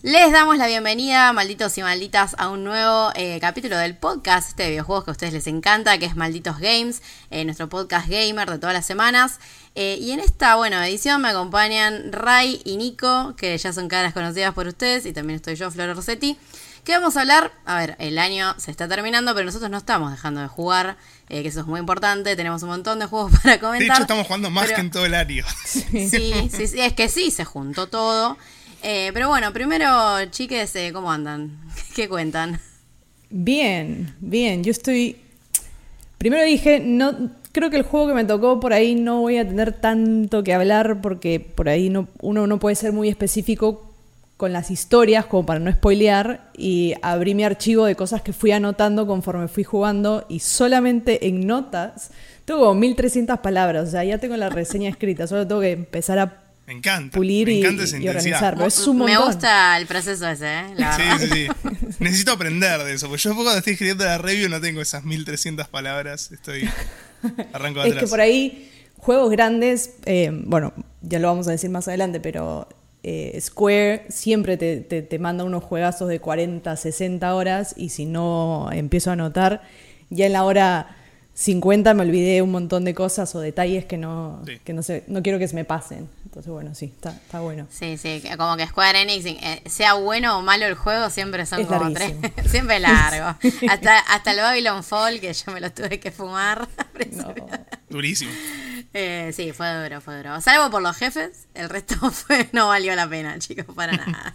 Les damos la bienvenida, malditos y malditas, a un nuevo capítulo del podcast de videojuegos que a ustedes les encanta, que es Malditos Games, nuestro podcast gamer de todas las semanas. Y en esta, edición me acompañan Ray y Nico, que ya son caras conocidas por ustedes, y también estoy yo, Flor Rossetti. ¿Qué vamos a hablar? A ver, el año se está terminando, pero nosotros no estamos dejando de jugar, que eso es muy importante, tenemos un montón de juegos para comentar. De hecho, estamos jugando más que en todo el año. Sí, es que sí, se juntó todo. Pero bueno, primero, chiques, ¿cómo andan? ¿Qué cuentan? Bien. Yo estoy... Primero dije, no creo que el juego que me tocó por ahí no voy a tener tanto que hablar porque por ahí uno no puede ser muy específico con las historias como para no spoilear, y abrí mi archivo de cosas que fui anotando conforme fui jugando y solamente en notas tengo como 1300 palabras, o sea, ya tengo la reseña escrita, solo tengo que empezar a Me encanta, pulir me encanta y organizar. Pero es un Me montón. gusta el proceso ese, la verdad. Sí. Necesito aprender de eso, porque yo cuando estoy escribiendo la review no tengo esas 1300 palabras, arranco de Es atrás. que por ahí juegos grandes, ya lo vamos a decir más adelante, pero Square siempre te manda unos juegazos de 40, 60 horas, y si no empiezo a anotar, ya en la hora 50 me olvidé un montón de cosas o detalles que no sé, no quiero que se me pasen. Entonces, bueno, sí, está bueno. Sí, como que Square Enix, sea bueno o malo el juego, siempre son es como larguísimo. siempre largo. Hasta el Babylon Fall, que yo me lo tuve que fumar. No. Durísimo. Sí, fue duro. Salvo por los jefes, el resto no valió la pena, chicos, para nada.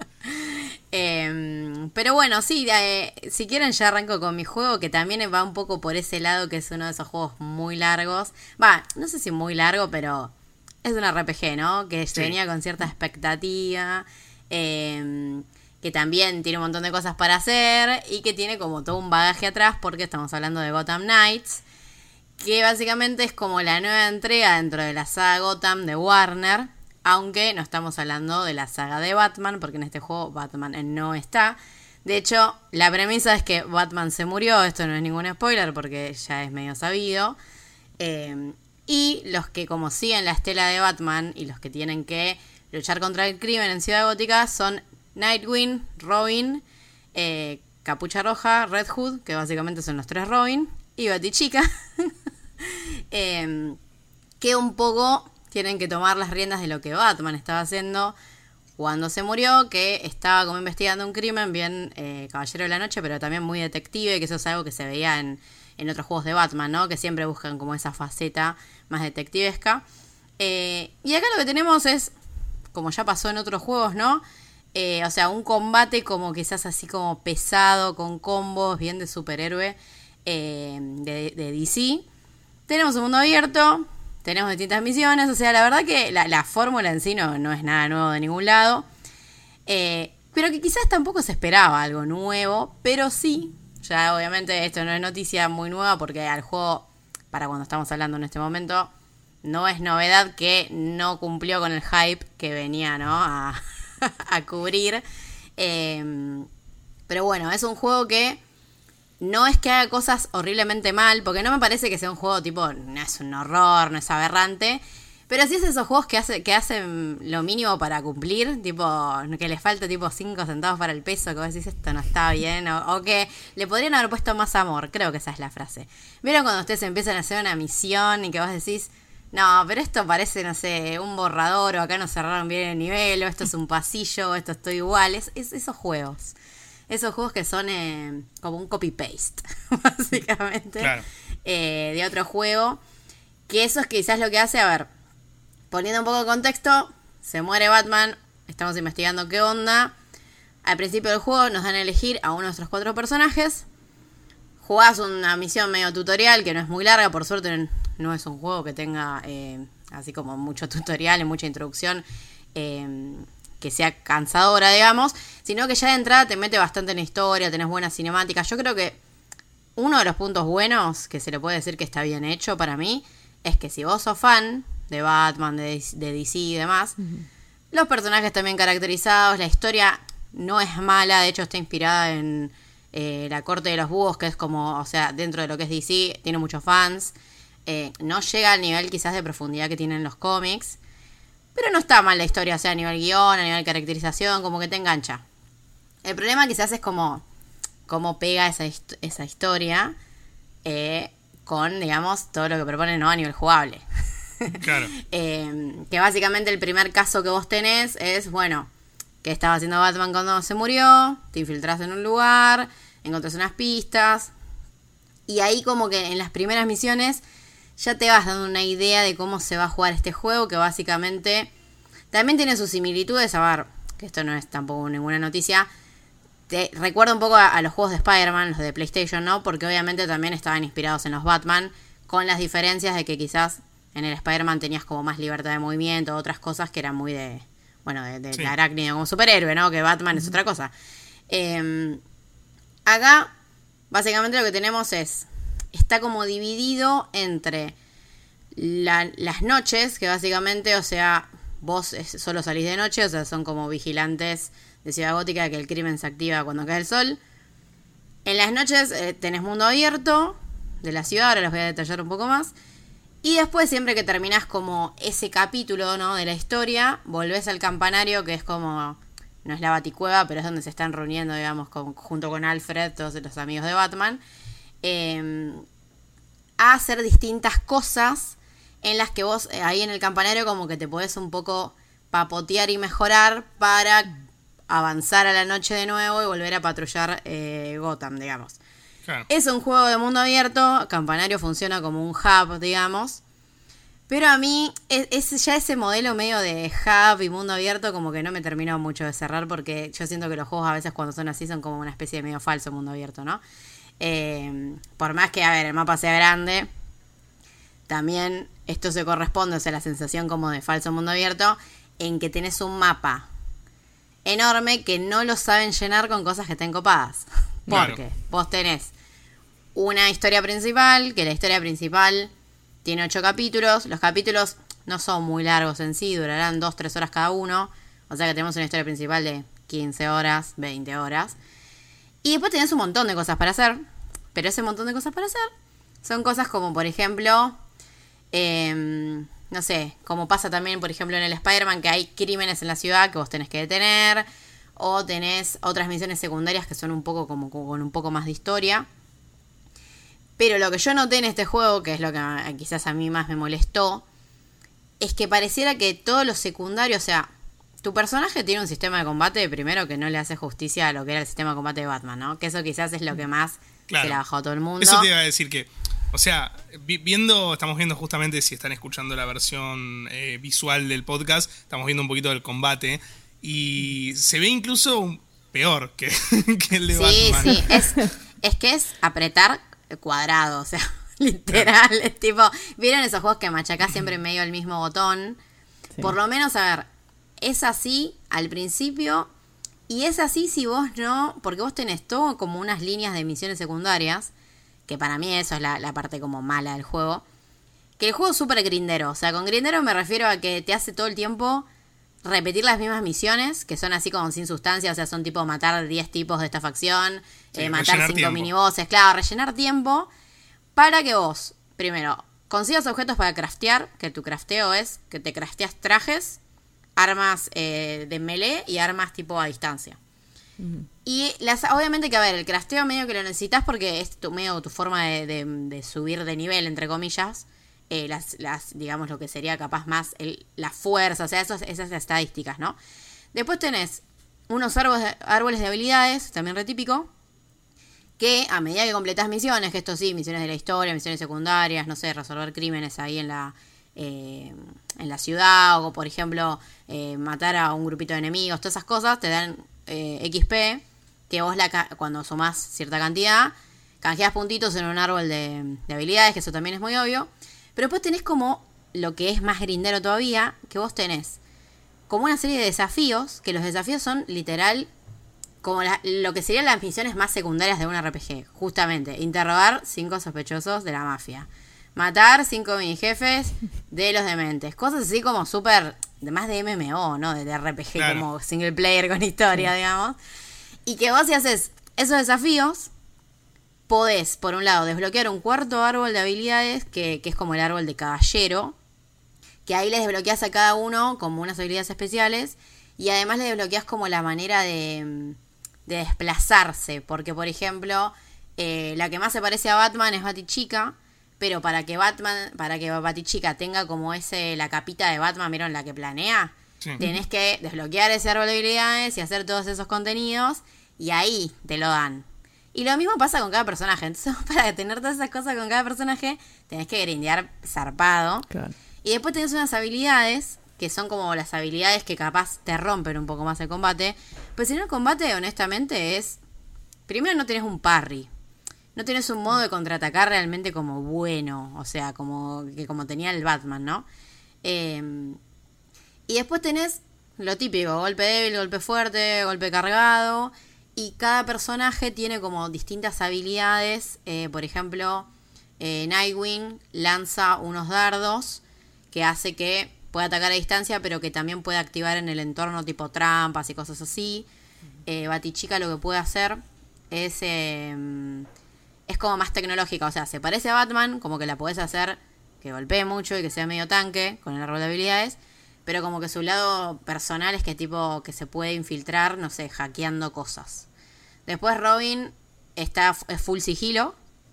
Pero bueno, sí, si quieren ya arranco con mi juego, que también va un poco por ese lado, que es uno de esos juegos muy largos. No sé si muy largo, pero es un RPG, ¿no? Que se venía con cierta expectativa, que también tiene un montón de cosas para hacer y que tiene como todo un bagaje atrás, porque estamos hablando de Gotham Knights, que básicamente es como la nueva entrega dentro de la saga Gotham de Warner, aunque no estamos hablando de la saga de Batman, porque en este juego Batman no está. De hecho, la premisa es que Batman se murió, esto no es ningún spoiler porque ya es medio sabido. Y los que como siguen la estela de Batman y los que tienen que luchar contra el crimen en Ciudad Gótica son Nightwing, Robin, Capucha Roja, Red Hood, que básicamente son los tres Robin, y Batichica, que un poco tienen que tomar las riendas de lo que Batman estaba haciendo cuando se murió, que estaba como investigando un crimen bien Caballero de la Noche, pero también muy detective, que eso es algo que se veía en otros juegos de Batman, ¿no? Que siempre buscan como esa faceta más detectivesca. Y acá lo que tenemos es, como ya pasó en otros juegos, ¿no? O sea, un combate como quizás así como pesado, con combos, bien de superhéroe de DC. Tenemos un mundo abierto, tenemos distintas misiones, o sea, la verdad que la fórmula en sí no es nada nuevo de ningún lado. Pero que quizás tampoco se esperaba algo nuevo, pero sí, ya obviamente esto no es noticia muy nueva porque al juego, para cuando estamos hablando en este momento, no es novedad que no cumplió con el hype que venía, ¿no? a cubrir. Pero bueno, es un juego que no es que haga cosas horriblemente mal, porque no me parece que sea un juego tipo, no es un horror, no es aberrante, pero sí es esos juegos que hacen lo mínimo para cumplir, tipo, que les falta tipo 5 centavos para el peso, que vos decís esto no está bien, o que le podrían haber puesto más amor, creo que esa es la frase. ¿Vieron cuando ustedes empiezan a hacer una misión y que vos decís, no, pero esto parece, no sé, un borrador, o acá no cerraron bien el nivel, o esto es un pasillo, o esto está igual, es esos juegos. Esos juegos que son como un copy-paste, básicamente, claro. De otro juego. Que eso es quizás lo que hace, a ver, poniendo un poco de contexto, se muere Batman, estamos investigando qué onda. Al principio del juego nos dan a elegir a uno de nuestros 4 personajes. Jugás una misión medio tutorial, que no es muy larga, por suerte no es un juego que tenga así como mucho tutorial y mucha introducción, que sea cansadora, digamos, sino que ya de entrada te mete bastante en la historia, tenés buenas cinemáticas. Yo creo que uno de los puntos buenos que se le puede decir que está bien hecho para mí es que si vos sos fan de Batman, de DC y demás, los personajes también caracterizados, la historia no es mala, de hecho está inspirada en la Corte de los Búhos, que es como, o sea, dentro de lo que es DC, tiene muchos fans, no llega al nivel quizás de profundidad que tienen los cómics, Pero no está mal la historia, o sea, a nivel guión, a nivel caracterización, como que te engancha. El problema quizás es como pega esa historia con, digamos, todo lo que propone, ¿no? A nivel jugable. Claro. Que básicamente el primer caso que vos tenés es, bueno, que estaba haciendo Batman cuando se murió, te infiltrás en un lugar, encontrás unas pistas, y ahí como que en las primeras misiones ya te vas dando una idea de cómo se va a jugar este juego, que básicamente también tiene sus similitudes. A ver, que esto no es tampoco ninguna noticia, te recuerda un poco a los juegos de Spider-Man, los de PlayStation, ¿no? Porque obviamente también estaban inspirados en los Batman, con las diferencias de que quizás en el Spider-Man tenías como más libertad de movimiento, otras cosas que eran muy de sí, arácnido como superhéroe, ¿no? Que Batman es otra cosa. Acá, básicamente lo que tenemos está como dividido entre las noches, que básicamente, o sea, vos solo salís de noche, o sea, son como vigilantes de Ciudad Gótica, que el crimen se activa cuando cae el sol. En las noches tenés mundo abierto de la ciudad, ahora los voy a detallar un poco más. Y después, siempre que terminás como ese capítulo, ¿no?, de la historia, volvés al campanario, que es como, no es la Baticueva, pero es donde se están reuniendo, digamos, junto con Alfred, todos los amigos de Batman, a hacer distintas cosas en las que vos ahí en el campanario como que te podés un poco papotear y mejorar para avanzar a la noche de nuevo y volver a patrullar Gotham, digamos. Claro. Es un juego de mundo abierto, Campanario funciona como un hub, digamos, pero a mí ya ese modelo medio de hub y mundo abierto como que no me terminó mucho de cerrar, porque yo siento que los juegos a veces cuando son así son como una especie de medio falso mundo abierto, ¿no? Por más que, a ver, el mapa sea grande, también esto se corresponde, o sea, la sensación como de falso mundo abierto, en que tenés un mapa enorme que no lo saben llenar con cosas que estén copadas. Porque claro, vos tenés una historia principal, que la historia principal tiene 8 capítulos. Los capítulos no son muy largos en sí, durarán 2-3 horas cada uno. O sea que tenemos una historia principal de 15 horas, 20 horas. Y después tenés un montón de cosas para hacer. Pero ese montón de cosas para hacer son cosas como, por ejemplo, no sé, como pasa también, por ejemplo, en el Spider-Man, que hay crímenes en la ciudad que vos tenés que detener. O tenés otras misiones secundarias que son un poco como con un poco más de historia. Pero lo que yo noté en este juego, que es lo que quizás a mí más me molestó, es que pareciera que todo lo secundario, o sea, tu personaje tiene un sistema de combate, primero, que no le hace justicia a lo que era el sistema de combate de Batman, ¿no? Que eso quizás es lo que más se le ha bajado a todo el mundo. Eso te iba a decir que, o sea, estamos viendo justamente, si están escuchando la versión visual del podcast, estamos viendo un poquito del combate. Y se ve incluso peor que el de Batman. Sí, es que es apretar cuadrado, o sea, literal. Claro. Es tipo, ¿vieron esos juegos que machacás siempre medio el mismo botón? Sí. Por lo menos, a ver, es así al principio, y es así si vos no, porque vos tenés todo como unas líneas de misiones secundarias, que para mí eso es la parte como mala del juego, que el juego es súper grindero. O sea, con grindero me refiero a que te hace todo el tiempo repetir las mismas misiones, que son así como sin sustancia, o sea, son tipo matar 10 tipos de esta facción, sí, matar 5 minibosses, claro, rellenar tiempo, para que vos, primero, consigas objetos para craftear, que tu crafteo es que te crafteas trajes, armas de melee y armas tipo a distancia. Uh-huh. Y obviamente que, a ver, el crafteo medio que lo necesitas porque es medio tu forma de subir de nivel, entre comillas, digamos, lo que sería capaz más la fuerza, o sea, esas estadísticas, ¿no? Después tenés unos árboles de habilidades, también re típico, que a medida que completás misiones, que esto sí, misiones de la historia, misiones secundarias, no sé, resolver crímenes ahí en la ciudad, o por ejemplo, matar a un grupito de enemigos, todas esas cosas te dan XP, que vos cuando sumás cierta cantidad, canjeás puntitos en un árbol de habilidades, que eso también es muy obvio. Pero después tenés como lo que es más grindero todavía, que vos tenés como una serie de desafíos, que los desafíos son literal como lo que serían las misiones más secundarias de un RPG. Justamente, interrogar 5 sospechosos de la mafia, matar 5 mini jefes de los dementes, cosas así como súper, más de MMO, ¿no? De RPG, claro, como single player con historia, digamos. Y que vos si haces esos desafíos, podés, por un lado, desbloquear un cuarto árbol de habilidades, que es como el árbol de caballero, que ahí les desbloqueas a cada uno como unas habilidades especiales, y además le desbloqueas como la manera de desplazarse, porque por ejemplo, la que más se parece a Batman es Batichica, pero para que Batichica tenga como la capita de Batman, ¿vieron? La que planea, Sí. tenés que desbloquear ese árbol de habilidades y hacer todos esos contenidos, y ahí te lo dan. Y lo mismo pasa con cada personaje. Entonces, para tener todas esas cosas con cada personaje, tenés que grindear zarpado. Claro. Y después tenés unas habilidades, que son como las habilidades que capaz te rompen un poco más el combate. Pero si no, el combate, honestamente, es... Primero, no tenés un parry. No tenés un modo de contraatacar realmente como bueno. O sea, como tenía el Batman, ¿no? Y después tenés lo típico. Golpe débil, golpe fuerte, golpe cargado. Y cada personaje tiene como distintas habilidades. Por ejemplo, Nightwing lanza unos dardos que hace que pueda atacar a distancia, pero que también puede activar en el entorno tipo trampas y cosas así. Batichica lo que puede hacer es como más tecnológica. O sea, se parece a Batman, como que la podés hacer que golpee mucho y que sea medio tanque con el árbol de habilidades. Pero como que su lado personal es que tipo que se puede infiltrar, no sé, hackeando cosas. Después Robin es full sigilo.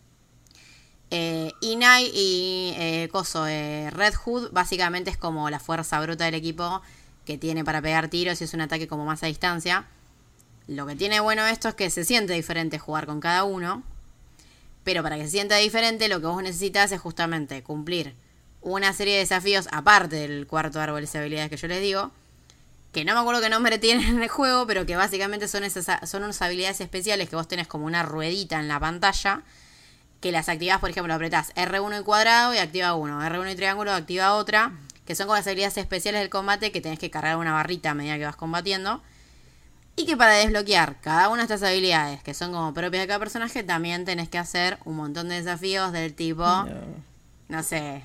Red Hood básicamente es como la fuerza bruta del equipo que tiene para pegar tiros y es un ataque como más a distancia. Lo que tiene bueno esto es que se siente diferente jugar con cada uno. Pero para que se sienta diferente, lo que vos necesitas es justamente cumplir una serie de desafíos, aparte del cuarto árbol de habilidades que yo les digo, que no me acuerdo qué nombre tienen en el juego, pero que básicamente son unas habilidades especiales que vos tenés como una ruedita en la pantalla, que las activás, por ejemplo, apretás R1 y cuadrado y activa uno, R1 y triángulo activa otra, que son como las habilidades especiales del combate que tenés que cargar una barrita a medida que vas combatiendo. Y que para desbloquear cada una de estas habilidades, que son como propias de cada personaje, también tenés que hacer un montón de desafíos del tipo... No sé,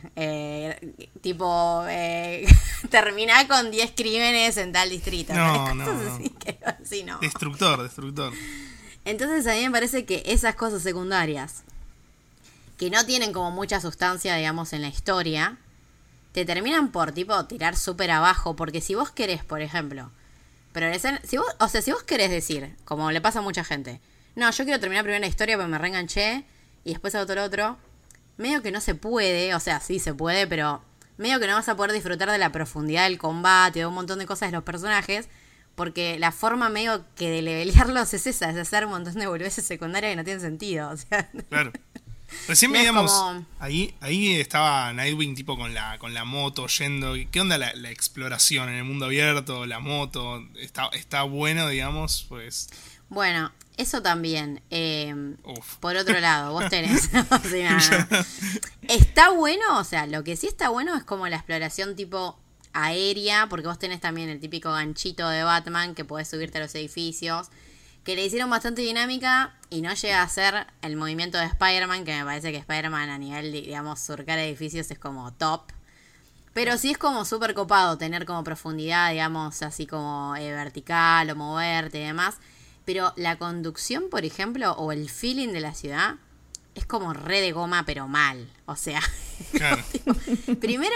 terminá con 10 crímenes en tal distrito. No. Así, no. Destructor. Entonces a mí me parece que esas cosas secundarias, que no tienen como mucha sustancia, digamos, en la historia, te terminan por, tirar súper abajo. Porque si vos querés, por ejemplo, progresar... Si vos querés decir, como le pasa a mucha gente, no, yo quiero terminar primero la historia porque me reenganché y después hago todo lo otro... Medio que no se puede, o sea, sí se puede, pero medio que no vas a poder disfrutar de la profundidad del combate, de un montón de cosas de los personajes, porque la forma medio que de levelearlos es esa, es hacer un montón de boludeces secundarias que no tienen sentido, o sea. Claro. Recién No veíamos, como... ahí estaba Nightwing tipo con la moto yendo. ¿Qué onda la exploración en el mundo abierto? La moto, está bueno, digamos, pues... Bueno, eso también. Por otro lado, vos tenés... o sea, está bueno, o sea, lo que sí está bueno es como la exploración tipo aérea, porque vos tenés también el típico ganchito de Batman que podés subirte a los edificios, que le hicieron bastante dinámica y no llega a ser el movimiento de Spider-Man, que me parece que Spider-Man a nivel, digamos, surcar edificios es como top. Pero sí es como súper copado tener como profundidad, digamos, así como vertical o moverte y demás. Pero la conducción, por ejemplo, o el feeling de la ciudad es como re de goma, pero mal. O sea, claro. Primero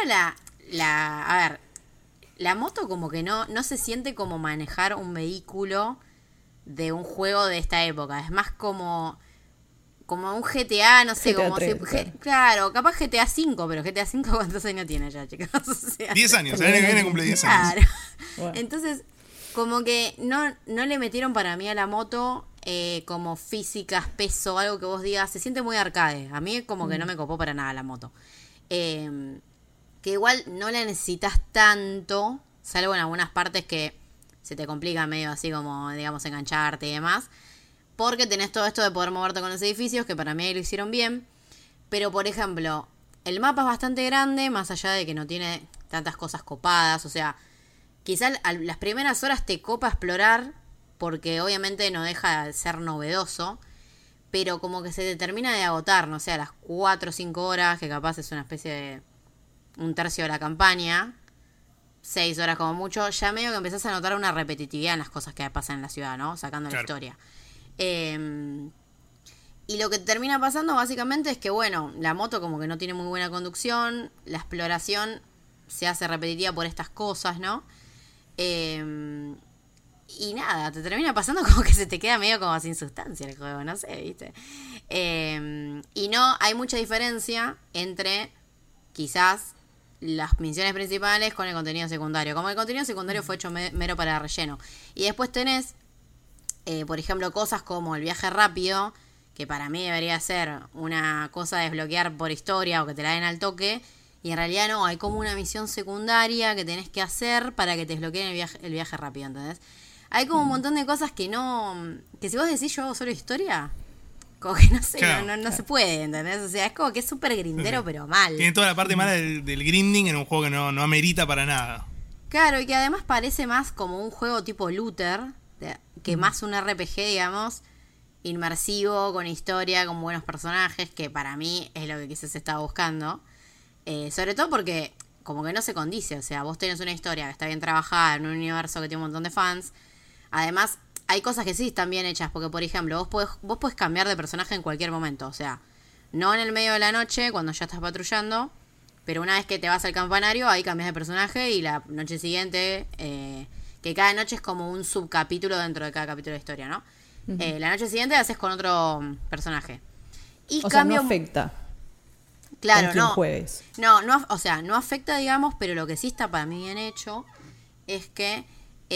a ver, la moto como que no se siente como manejar un vehículo de un juego de esta época. Es más como un GTA, no sé, GTA como 3, claro, capaz GTA 5, pero GTA 5 ¿cuántos años tiene ya, chicos? O sea, 10 años, el año que viene cumple 10 años. Claro. Bueno. Entonces, como que no le metieron para mí a la moto como físicas, peso, algo que vos digas, se siente muy arcade. A mí como que no me copó para nada la moto. Que igual no la necesitas tanto, salvo en algunas partes que se te complica medio así como, digamos, engancharte y demás. Porque tenés todo esto de poder moverte con los edificios, que para mí lo hicieron bien. Pero, por ejemplo, el mapa es bastante grande, más allá de que no tiene tantas cosas copadas. O sea, quizás las primeras horas te copa explorar, porque obviamente no deja de ser novedoso. Pero como que se te termina de agotar, no sé, a las 4 o 5 horas, que capaz es una especie de un tercio de la campaña, 6 horas como mucho, ya medio que empezás a notar una repetitividad en las cosas que pasan en la ciudad, ¿no? Sacando la historia. Y lo que termina pasando básicamente es que, bueno, la moto como que no tiene muy buena conducción, la exploración se hace repetitiva por estas cosas, ¿no? Y nada, te termina pasando como que se te queda medio como sin sustancia el juego, no sé, ¿viste? Y no hay mucha diferencia entre quizás las misiones principales con el contenido secundario. Como el contenido secundario fue hecho mero para relleno. Y después tenés, por ejemplo, cosas como el viaje rápido, que para mí debería ser una cosa de desbloquear por historia o que te la den al toque. Y en realidad no, hay como una misión secundaria que tenés que hacer para que te desbloqueen el viaje rápido, ¿entendés? Hay como un montón de cosas que no... Que si vos decís yo hago solo historia, como que no sé, claro, no se puede, ¿entendés? O sea, es como que es súper grindero, pero mal. Tiene toda la parte mala del grinding en un juego que no amerita para nada. Claro, y que además parece más como un juego tipo looter, que más un RPG, digamos, inmersivo, con historia, con buenos personajes, que para mí es lo que quizás estaba buscando. Sobre todo porque como que no se condice, o sea, vos tenés una historia que está bien trabajada en un universo que tiene un montón de fans. Además, hay cosas que sí están bien hechas, porque por ejemplo, vos podés cambiar de personaje en cualquier momento, o sea, no en el medio de la noche, cuando ya estás patrullando, pero una vez que te vas al campanario, ahí cambias de personaje y la noche siguiente, que cada noche es como un subcapítulo dentro de cada capítulo de historia, ¿no? Uh-huh. La noche siguiente haces con otro personaje. Y o sea, no afecta. Claro, con quien juegues. No, o sea, no afecta, digamos, pero lo que sí está para mí bien hecho es que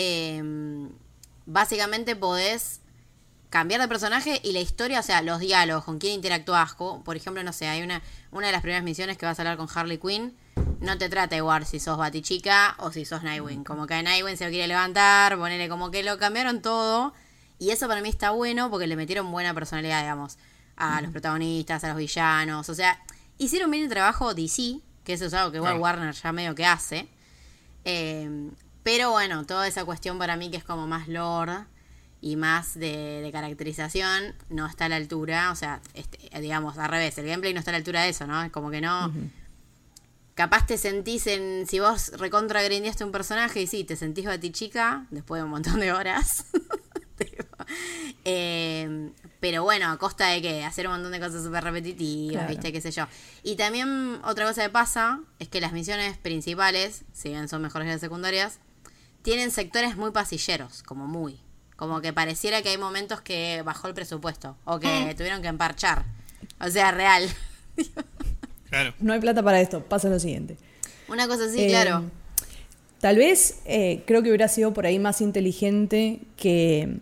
básicamente podés cambiar de personaje y la historia, o sea, los diálogos, con quién interactuás. Por ejemplo, no sé, hay una de las primeras misiones que vas a hablar con Harley Quinn. No te trata igual si sos Batichica o si sos Nightwing. Como que Nightwing se lo quiere levantar, ponele como que lo cambiaron todo. Y eso para mí está bueno porque le metieron buena personalidad, digamos, a los protagonistas, a los villanos. O sea, hicieron bien el trabajo DC, que eso es algo que igual Warner ya medio que hace. Pero bueno, toda esa cuestión para mí que es como más lore y más de caracterización no está a la altura. O sea, digamos, al revés, el gameplay no está a la altura de eso, ¿no? Es como que no... Uh-huh. Capaz te sentís si vos recontra grindeaste un personaje y sí, te sentís Batichica después de un montón de horas. Pero bueno, a costa de que hacer un montón de cosas súper repetitivas, claro. ¿Viste? Qué sé yo. Y también otra cosa que pasa es que las misiones principales, si bien son mejores que las secundarias, tienen sectores muy pasilleros, como que pareciera que hay momentos que bajó el presupuesto o que tuvieron que emparchar. O sea, real. Claro. No hay plata para esto, pasa lo siguiente. Una cosa así, claro. Tal vez creo que hubiera sido por ahí más inteligente que,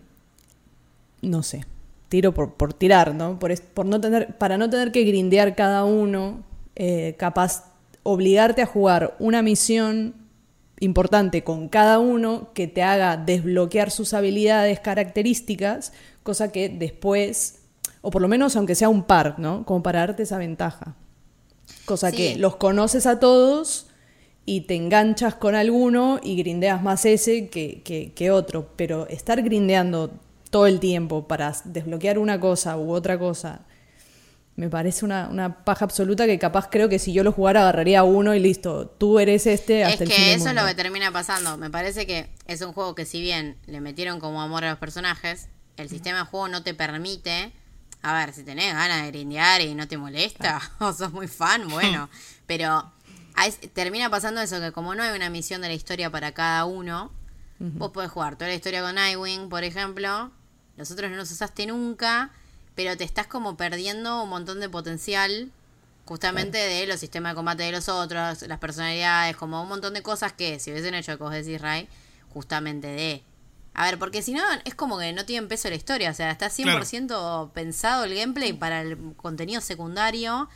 no sé, tiro por tirar, ¿no? Para no tener que grindear cada uno, capaz obligarte a jugar una misión importante con cada uno que te haga desbloquear sus habilidades, características, cosa que después, o por lo menos aunque sea un par, ¿no? Como para darte esa ventaja. Cosa sí. Que los conoces a todos y te enganchas con alguno y grindeas más ese que otro. Pero estar grindeando todo el tiempo para desbloquear una cosa u otra cosa me parece una paja absoluta que capaz creo que si yo lo jugara agarraría a uno y listo, tú eres hasta el fin del mundo. Es que eso es lo que termina pasando. Me parece que es un juego que si bien le metieron como amor a los personajes, el sistema de juego no te permite... A ver, si tenés ganas de grindear y no te molesta, o sos muy fan, bueno. Pero termina pasando eso, que como no hay una misión de la historia para cada uno, vos podés jugar toda la historia con Nightwing, por ejemplo. Los otros no los usaste nunca, pero te estás como perdiendo un montón de potencial justamente de los sistemas de combate de los otros, las personalidades, como un montón de cosas que si hubiesen hecho, que vos decís, Ray, justamente de... A ver, porque si no, es como que no tienen peso la historia. O sea, está 100% pensado el gameplay para el contenido secundario,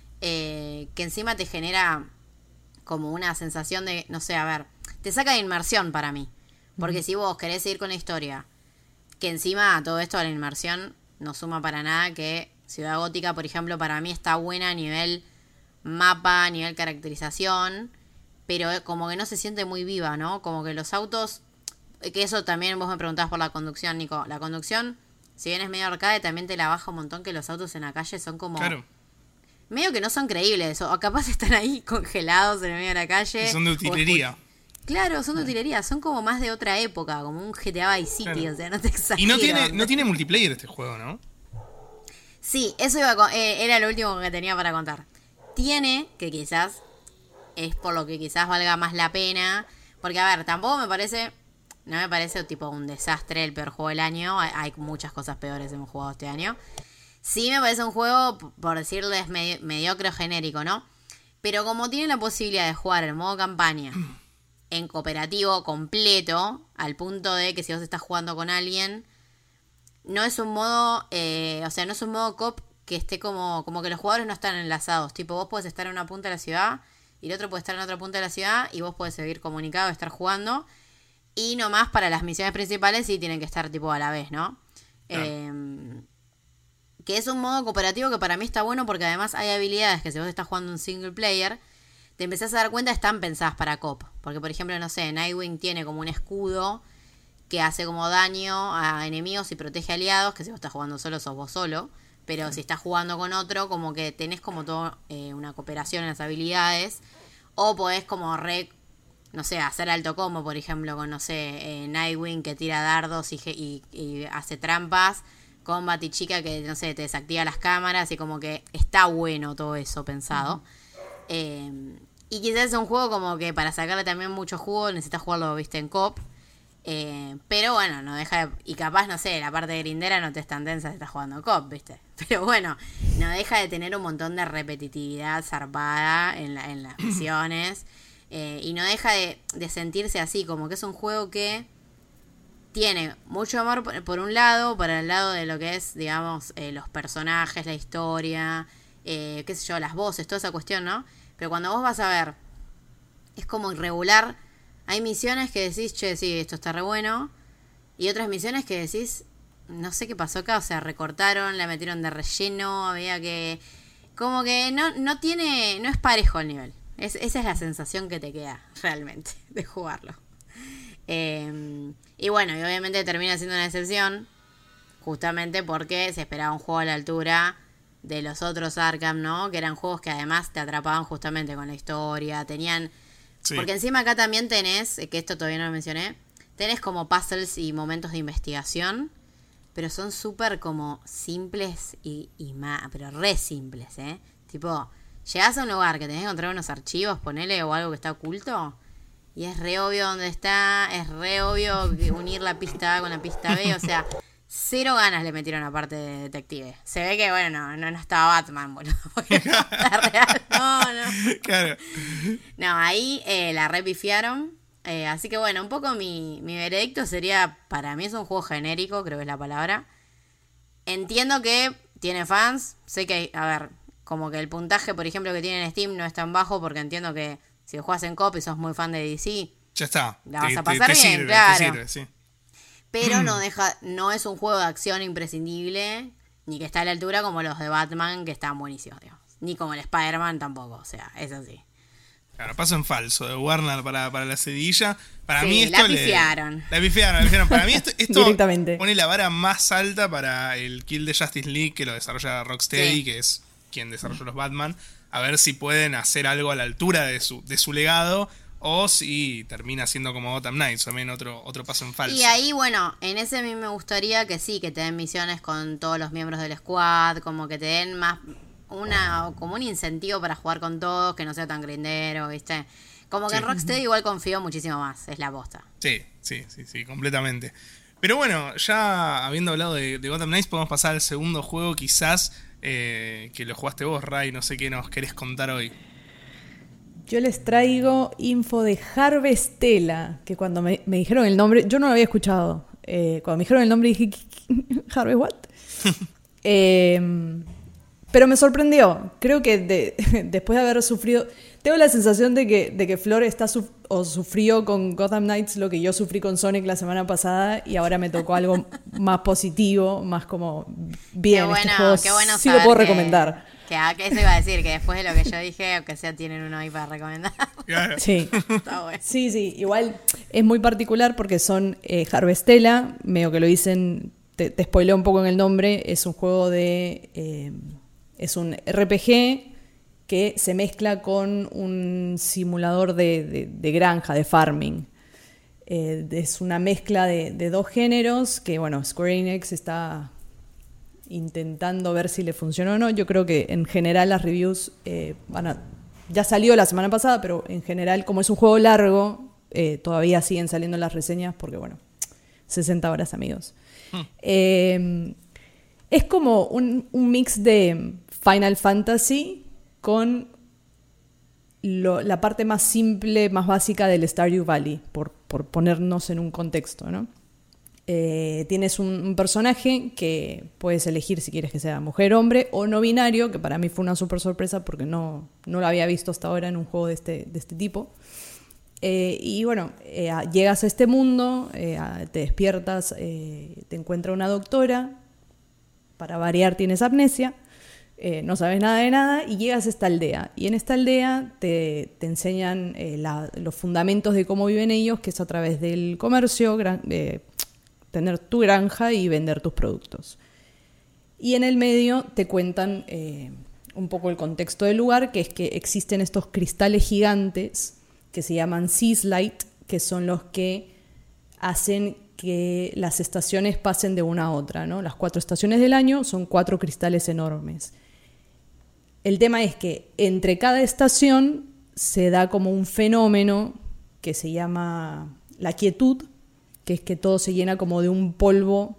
que encima te genera como una sensación de, no sé, a ver, te saca de inmersión para mí. Porque si vos querés seguir con la historia, que encima todo esto a la inmersión no suma para nada, que Ciudad Gótica, por ejemplo, para mí está buena a nivel mapa, a nivel caracterización, pero como que no se siente muy viva, ¿no? Como que los autos... Que eso también vos me preguntabas por la conducción, Nico. La conducción, si bien es medio arcade, también te la baja un montón, que los autos en la calle son como... Claro. Medio que no son creíbles, o capaz están ahí congelados en el medio de la calle. Son de utilería. Claro, son de utilería, son como más de otra época, como un GTA Vice City, claro. O sea, no te exagero. Y no tiene multiplayer este juego, ¿no? Sí, eso era lo último que tenía para contar. Tiene, que quizás es por lo que quizás valga más la pena. Porque, a ver, tampoco me parece... No me parece tipo un desastre, el peor juego del año. Hay muchas cosas peores que hemos jugado este año. Sí me parece un juego, por decirles, mediocre o genérico, ¿no? Pero como tiene la posibilidad de jugar en modo campaña, en cooperativo completo, al punto de que si vos estás jugando con alguien, no es un modo, no es un modo cop que esté como que los jugadores no están enlazados. Tipo, vos podés estar en una punta de la ciudad y el otro puede estar en otra punta de la ciudad y vos podés seguir comunicado, estar jugando. Y nomás para las misiones principales sí tienen que estar tipo a la vez, ¿no? Claro. Que es un modo cooperativo que para mí está bueno porque además hay habilidades que si vos estás jugando un single player, te empezás a dar cuenta están pensadas para coop. Porque por ejemplo, no sé, Nightwing tiene como un escudo que hace como daño a enemigos y protege aliados, que si vos estás jugando solo sos vos solo. Pero si estás jugando con otro, como que tenés como todo una cooperación en las habilidades. O podés como no sé, hacer alto combo, por ejemplo, con, no sé, Nightwing que tira dardos y hace trampas. Con Batichica que, no sé, te desactiva las cámaras y como que está bueno todo eso pensado. Y quizás es un juego como que para sacarle también mucho jugo necesitas jugarlo, viste, en coop. Pero bueno, no deja de... Y capaz, no sé, la parte de grindera no te es tan densa si estás jugando en coop, viste. Pero bueno, no deja de tener un montón de repetitividad zarpada en las misiones. Y no deja de sentirse así, como que es un juego que... tiene mucho amor por un lado, para el lado de lo que es, digamos, los personajes, la historia, qué sé yo, las voces, toda esa cuestión, ¿no? Pero cuando vos vas a ver, es como irregular. Hay misiones que decís, che, sí, esto está re bueno. Y otras misiones que decís, no sé qué pasó acá, o sea, recortaron, la metieron de relleno, había que... Como que no es parejo el nivel. Esa es la sensación que te queda, realmente, de jugarlo. Y bueno, y obviamente termina siendo una excepción justamente porque se esperaba un juego a la altura de los otros Arkham, ¿no? Que eran juegos que además te atrapaban justamente con la historia, tenían... Sí. Porque encima acá también tenés, que esto todavía no lo mencioné, tenés como puzzles y momentos de investigación, pero son súper como simples y más, pero re simples, ¿eh? Tipo, llegás a un lugar que tenés que encontrar unos archivos, ponele, o algo que está oculto... Y es re obvio dónde está, es re obvio unir la pista A con la pista B, o sea, cero ganas le metieron a parte de detective. Se ve que, bueno, no estaba Batman, boludo, porque no está real, no. Claro. No, ahí la repifiaron, así que bueno, un poco mi veredicto sería, para mí es un juego genérico, creo que es la palabra. Entiendo que tiene fans, sé que, a ver, como que el puntaje, por ejemplo, que tiene en Steam no es tan bajo, porque entiendo que si juegas en coop y sos muy fan de DC, ya está. La vas a pasar bien, claro. Te sirve, sí. Pero no es un juego de acción imprescindible, ni que está a la altura como los de Batman, que están buenísimos, digamos. Ni como el Spider-Man tampoco, o sea, es así. Claro, paso en falso de Warner para la sedilla. Para sí, mí esto la pifiaron. La pifiaron. Para mí esto directamente pone la vara más alta para el Kill de Justice League, que lo desarrolla Rocksteady, sí. Que es quien desarrolló los Batman. A ver si pueden hacer algo a la altura de su legado, o si termina siendo como Gotham Knights, también otro paso en falso. Y ahí, bueno, en ese a mí me gustaría que sí, que te den misiones con todos los miembros del squad, como que te den más como un incentivo para jugar con todos, que no sea tan grindero, ¿viste? Como que en Rocksteady igual confío muchísimo más, es la posta. Sí, completamente. Pero bueno, ya habiendo hablado de Gotham Knights, podemos pasar al segundo juego, quizás... que lo jugaste vos, Ray, no sé qué nos querés contar hoy. Yo les traigo info de Harvestella, que cuando me dijeron el nombre, yo no lo había escuchado. Cuando me dijeron el nombre dije, ¿Harvest what? Pero me sorprendió. Creo que después de haber sufrido... Tengo la sensación de que Flor sufrió con Gotham Knights lo que yo sufrí con Sonic la semana pasada, y ahora me tocó algo más positivo, más como bien, qué este bueno sí lo puedo recomendar. Que eso iba a decir, que después de lo que yo dije, aunque sea tienen uno ahí para recomendar. Sí. Está bueno. Sí, igual es muy particular porque son Harvestella, medio que lo dicen, te spoileo un poco en el nombre, es un juego es un RPG que se mezcla con un simulador de granja, de farming. Es una mezcla de dos géneros que, bueno, Square Enix está intentando ver si le funciona o no. Yo creo que en general las reviews van a ya salió la semana pasada, pero en general, como es un juego largo, todavía siguen saliendo las reseñas porque, bueno, 60 horas, amigos. Es como un mix de Final Fantasy con la parte más simple, más básica del Stardew Valley, por ponernos en un contexto, ¿no? Tienes un personaje que puedes elegir si quieres que sea mujer, hombre o no binario, que para mí fue una súper sorpresa porque no lo había visto hasta ahora en un juego de este tipo. Y bueno, llegas a este mundo, te despiertas, te encuentra una doctora, para variar tienes amnesia, no sabes nada de nada y llegas a esta aldea. Y en esta aldea te enseñan los fundamentos de cómo viven ellos, que es a través del comercio, tener tu granja y vender tus productos. Y en el medio te cuentan un poco el contexto del lugar, que es que existen estos cristales gigantes que se llaman Seaslight, que son los que hacen que las estaciones pasen de una a otra, ¿no? Las 4 estaciones del año son 4 cristales enormes. El tema es que entre cada estación se da como un fenómeno que se llama la quietud, que es que todo se llena como de un polvo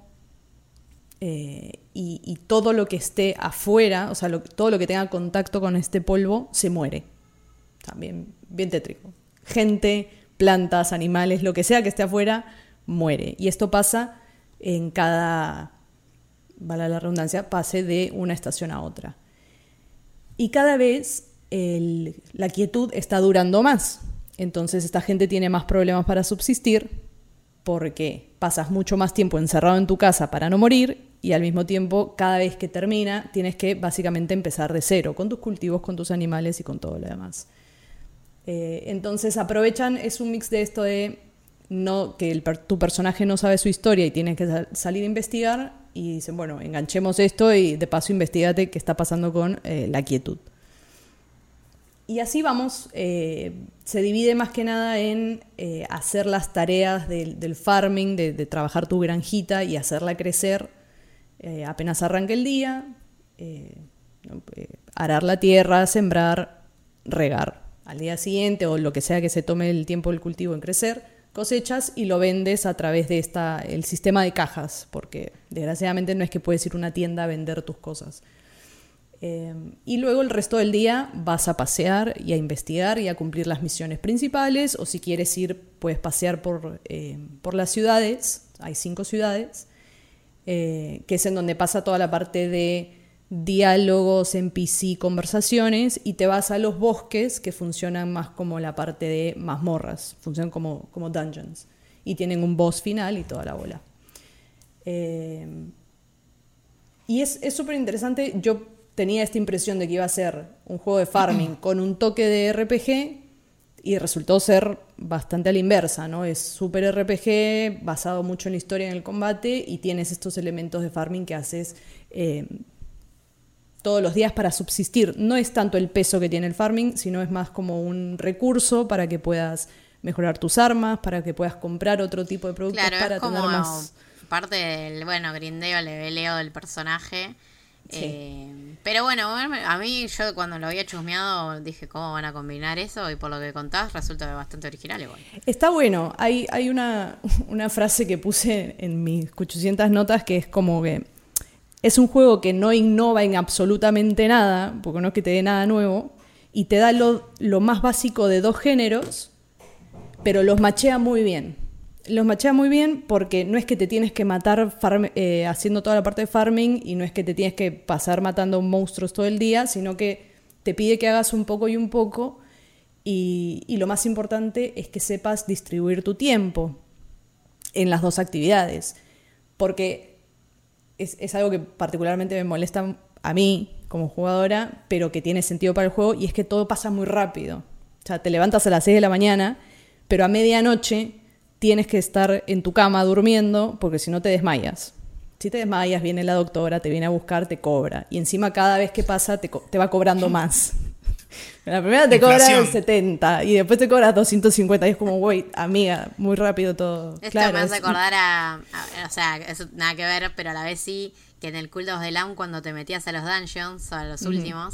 y todo lo que esté afuera, o sea, todo lo que tenga contacto con este polvo se muere. También bien tétrico. Gente, plantas, animales, lo que sea que esté afuera, muere. Y esto pasa en cada, vale la redundancia, pase de una estación a otra. Y cada vez la quietud está durando más. Entonces esta gente tiene más problemas para subsistir porque pasas mucho más tiempo encerrado en tu casa para no morir y al mismo tiempo cada vez que termina tienes que básicamente empezar de cero con tus cultivos, con tus animales y con todo lo demás. Entonces aprovechan, es un mix de esto de que tu personaje no sabe su historia y tiene que salir a investigar y dicen, bueno, enganchemos esto y de paso investigate qué está pasando con la quietud. Y así vamos, se divide más que nada en hacer las tareas del farming, de trabajar tu granjita y hacerla crecer apenas arranque el día, arar la tierra, sembrar, regar. Al día siguiente o lo que sea que se tome el tiempo del cultivo en crecer, cosechas y lo vendes a través de el sistema de cajas, porque desgraciadamente no es que puedes ir a una tienda a vender tus cosas. Y luego el resto del día vas a pasear y a investigar y a cumplir las misiones principales, o si quieres ir, puedes pasear por las ciudades, hay 5 ciudades, que es en donde pasa toda la parte de diálogos, NPC, conversaciones, y te vas a los bosques que funcionan más como la parte de mazmorras, funcionan como dungeons, y tienen un boss final y toda la bola. Y es súper interesante. Yo tenía esta impresión de que iba a ser un juego de farming con un toque de RPG y resultó ser bastante a la inversa, ¿no? Es súper RPG, basado mucho en la historia y en el combate, y tienes estos elementos de farming que haces todos los días para subsistir. No es tanto el peso que tiene el farming, sino es más como un recurso para que puedas mejorar tus armas, para que puedas comprar otro tipo de productos, claro, para es como tener más... parte del, grindeo, leveleo del personaje. Sí. Pero bueno, a mí yo cuando lo había chusmeado dije cómo van a combinar eso, y por lo que contás resulta bastante original igual. Está bueno. Hay una frase que puse en mis 800 notas que es como que es un juego que no innova en absolutamente nada, porque no es que te dé nada nuevo, y te da lo más básico de 2 géneros, pero los machea muy bien. Los machea muy bien porque no es que te tienes que matar haciendo toda la parte de farming, y no es que te tienes que pasar matando monstruos todo el día, sino que te pide que hagas un poco y un poco, y lo más importante es que sepas distribuir tu tiempo en las 2 actividades, porque es algo que particularmente me molesta a mí como jugadora, pero que tiene sentido para el juego, y es que todo pasa muy rápido. O sea, te levantas a las 6 de la mañana, pero a medianoche tienes que estar en tu cama durmiendo, porque si no te desmayas. Si te desmayas, viene la doctora, te viene a buscar, te cobra. Y encima cada vez que pasa te va cobrando más. La primera te cobra 70 y después te cobras 250. Y es como, güey, amiga, muy rápido todo. Esto claro, me hace acordar o sea, eso nada que ver, pero a la vez sí, que en el Cult of the Lamb, cuando te metías a los dungeons, a los últimos,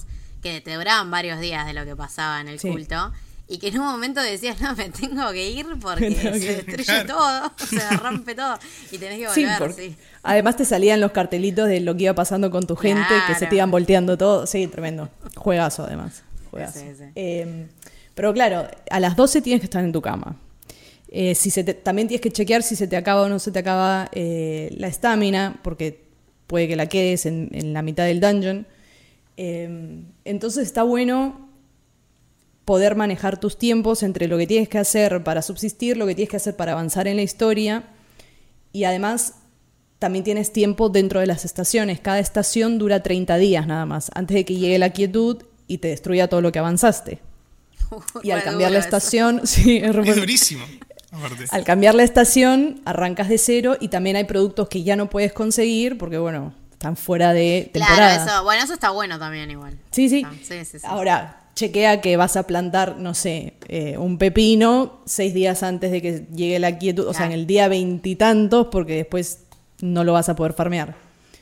que te duraban varios días de lo que pasaba en el culto. Y que en un momento decías, no, me tengo que ir porque se destruye todo, se rompe todo. Y tenés que volver, sí. Además te salían los cartelitos de lo que iba pasando con tu gente, que se te iban volteando todo. Sí, tremendo. Juegazo, además. Juegazo. Sí. Pero claro, a las 12 tienes que estar en tu cama. También tienes que chequear si se te acaba o no se te acaba la estamina, porque puede que la quedes en la mitad del dungeon. Entonces está bueno poder manejar tus tiempos entre lo que tienes que hacer para subsistir, lo que tienes que hacer para avanzar en la historia, y además también tienes tiempo dentro de las estaciones. Cada estación dura 30 días nada más, antes de que llegue la quietud y te destruya todo lo que avanzaste. Y al cambiar la estación... Sí, es durísimo. Al cambiar la estación, arrancas de cero, y también hay productos que ya no puedes conseguir porque, bueno, están fuera de temporada. Claro, eso está bueno también igual. Sí. Ahora, chequea que vas a plantar, no sé, un pepino 6 días antes de que llegue la quietud, o sea, en el día 20 y tantos, porque después no lo vas a poder farmear.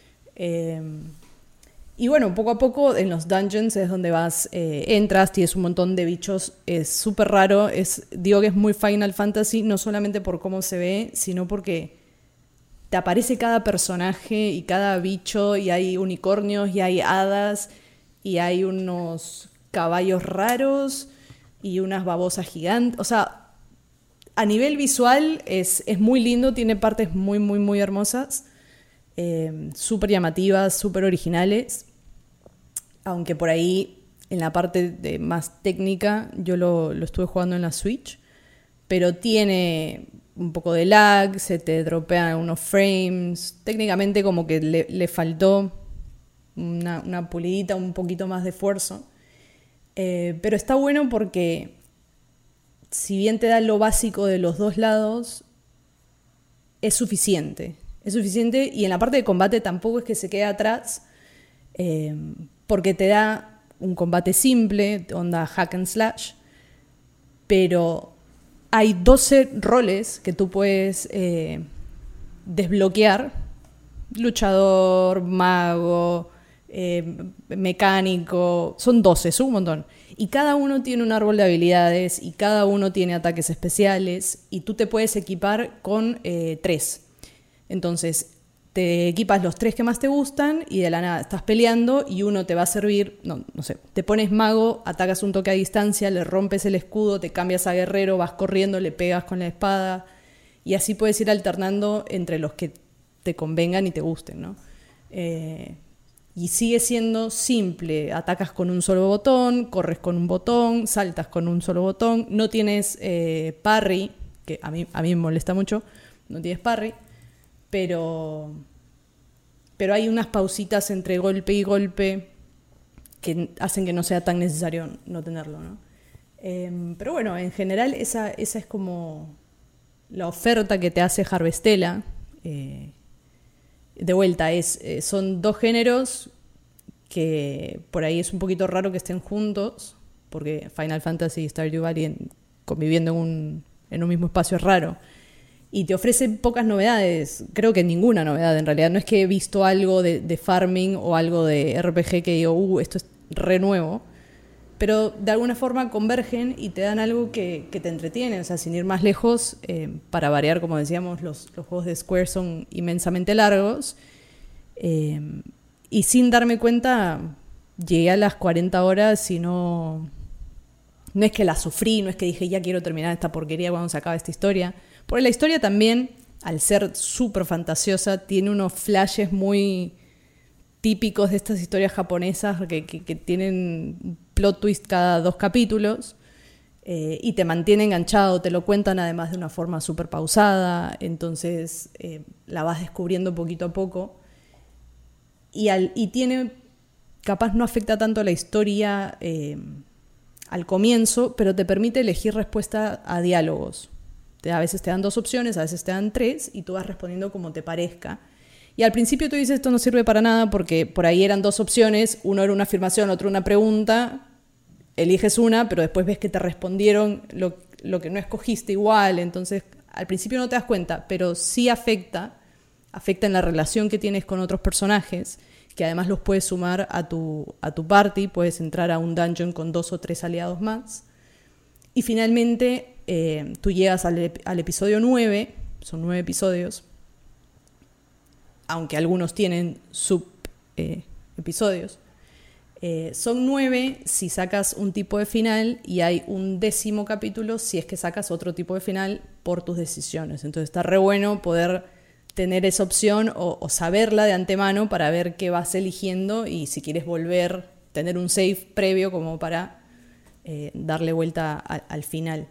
Y bueno, poco a poco en los dungeons es donde entras, tienes un montón de bichos, es súper raro, digo que es muy Final Fantasy, no solamente por cómo se ve, sino porque te aparece cada personaje y cada bicho, y hay unicornios, y hay hadas, y hay unos caballos raros, y unas babosas gigantes. O sea, a nivel visual es muy lindo, tiene partes muy, muy, muy hermosas, súper llamativas, súper originales. Aunque por ahí, en la parte más técnica, yo lo estuve jugando en la Switch, pero tiene un poco de lag, se te dropean unos frames. Técnicamente como que le faltó una pulidita, un poquito más de esfuerzo. Pero está bueno porque, si bien te da lo básico de los dos lados, es suficiente. Es suficiente, y en la parte de combate tampoco es que se quede atrás, porque te da un combate simple, onda hack and slash, pero hay 12 roles que tú puedes desbloquear: luchador, mago, mecánico, son 12, es un montón. Y cada uno tiene un árbol de habilidades, y cada uno tiene ataques especiales, y tú te puedes equipar con 3. Entonces, te equipas los 3 que más te gustan, y de la nada estás peleando y uno te va a servir, no sé, te pones mago, atacas un toque a distancia, le rompes el escudo, te cambias a guerrero, vas corriendo, le pegas con la espada, y así puedes ir alternando entre los que te convengan y te gusten, ¿no? Y sigue siendo simple: atacas con un solo botón, corres con un botón, saltas con un solo botón, no tienes parry, que a mí me molesta mucho, no tienes parry. Pero hay unas pausitas entre golpe y golpe que hacen que no sea tan necesario no tenerlo, ¿no? Pero bueno, en general esa es como la oferta que te hace Harvestella. De vuelta, son 2 géneros que por ahí es un poquito raro que estén juntos, porque Final Fantasy y Stardew Valley conviviendo en un mismo espacio es raro. Y te ofrece pocas novedades, creo que ninguna novedad en realidad. No es que he visto algo de farming o algo de RPG que digo, esto es re nuevo. Pero de alguna forma convergen y te dan algo que te entretiene. O sea, sin ir más lejos, para variar, como decíamos, los juegos de Square son inmensamente largos. Y sin darme cuenta, llegué a las 40 horas y no es que la sufrí, no es que dije, ya quiero terminar esta porquería cuando se acabe esta historia. Porque la historia también, al ser súper fantasiosa, tiene unos flashes muy típicos de estas historias japonesas que tienen un plot twist cada 2 capítulos, y te mantiene enganchado, te lo cuentan además de una forma súper pausada, entonces la vas descubriendo poquito a poco, y tiene, capaz no afecta tanto a la historia al comienzo, pero te permite elegir respuesta a diálogos. A veces te dan 2 opciones, a veces te dan 3, y tú vas respondiendo como te parezca. Y al principio tú dices, esto no sirve para nada, porque por ahí eran 2 opciones, uno era una afirmación, otro una pregunta, eliges una, pero después ves que te respondieron lo que no escogiste igual, entonces al principio no te das cuenta, pero sí afecta en la relación que tienes con otros personajes, que además los puedes sumar a tu party, puedes entrar a un dungeon con 2 o 3 aliados más. Y finalmente tú llegas al episodio 9, son 9 episodios, aunque algunos tienen episodios. Son 9 si sacas un tipo de final y hay un 10º capítulo si es que sacas otro tipo de final por tus decisiones. Entonces está re bueno poder tener esa opción o saberla de antemano para ver qué vas eligiendo y si quieres volver, tener un save previo como para darle vuelta al final.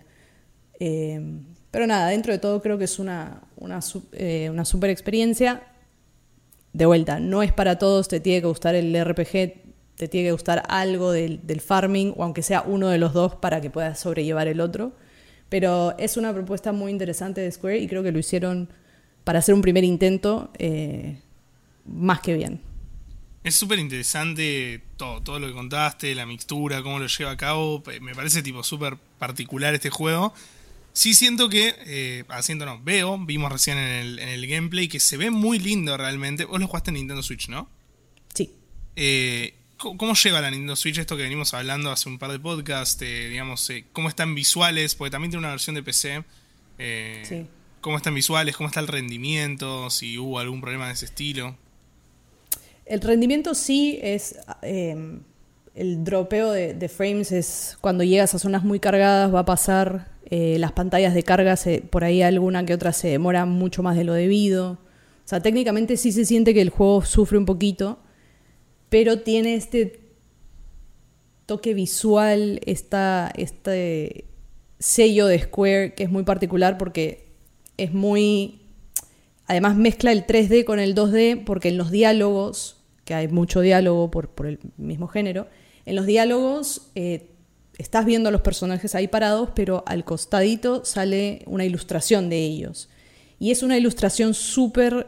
Pero nada, dentro de todo creo que es una super experiencia. De vuelta, no es para todos, te tiene que gustar el RPG, te tiene que gustar algo del farming, o aunque sea uno de los dos para que puedas sobrellevar el otro. Pero es una propuesta muy interesante de Square y creo que lo hicieron para hacer un primer intento más que bien. Es súper interesante todo lo que contaste, la mixtura, cómo lo lleva a cabo. Me parece tipo súper particular este juego. Sí siento que, vimos recién en el gameplay que se ve muy lindo realmente. Vos lo jugaste en Nintendo Switch, ¿no? Sí. ¿Cómo lleva la Nintendo Switch esto que venimos hablando hace un par de podcasts? ¿Cómo están visuales? Porque también tiene una versión de PC. Sí. ¿Cómo están visuales? ¿Cómo está el rendimiento? Si hubo algún problema de ese estilo. El rendimiento sí es... el dropeo de frames es cuando llegas a zonas muy cargadas, va a pasar... las pantallas de carga, por ahí alguna que otra se demora mucho más de lo debido. O sea, técnicamente sí se siente que el juego sufre un poquito, pero tiene este toque visual, este sello de Square que es muy particular porque es muy... Además mezcla el 3D con el 2D porque en los diálogos, que hay mucho diálogo por el mismo género, en los diálogos... estás viendo a los personajes ahí parados, pero al costadito sale una ilustración de ellos. Y es una ilustración súper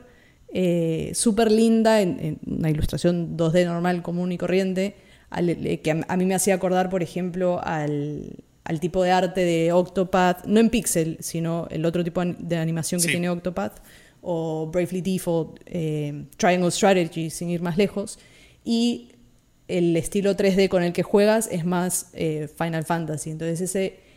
linda, una ilustración 2D normal, común y corriente, que a mí me hacía acordar, por ejemplo, al tipo de arte de Octopath, no en pixel, sino el otro tipo de animación que tiene Octopath, o Bravely Default, Triangle Strategy, sin ir más lejos. Y el estilo 3D con el que juegas es más Final Fantasy. Entonces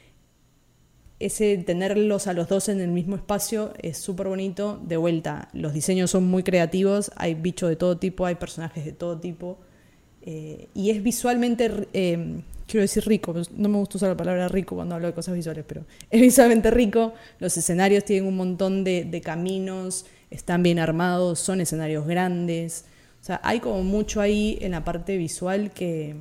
ese tenerlos a los dos en el mismo espacio es súper bonito. De vuelta, los diseños son muy creativos, hay bichos de todo tipo, hay personajes de todo tipo. Y es visualmente, quiero decir rico, no me gusta usar la palabra rico cuando hablo de cosas visuales, pero es visualmente rico. Los escenarios tienen un montón de caminos, están bien armados, son escenarios grandes. O sea, hay como mucho ahí en la parte visual que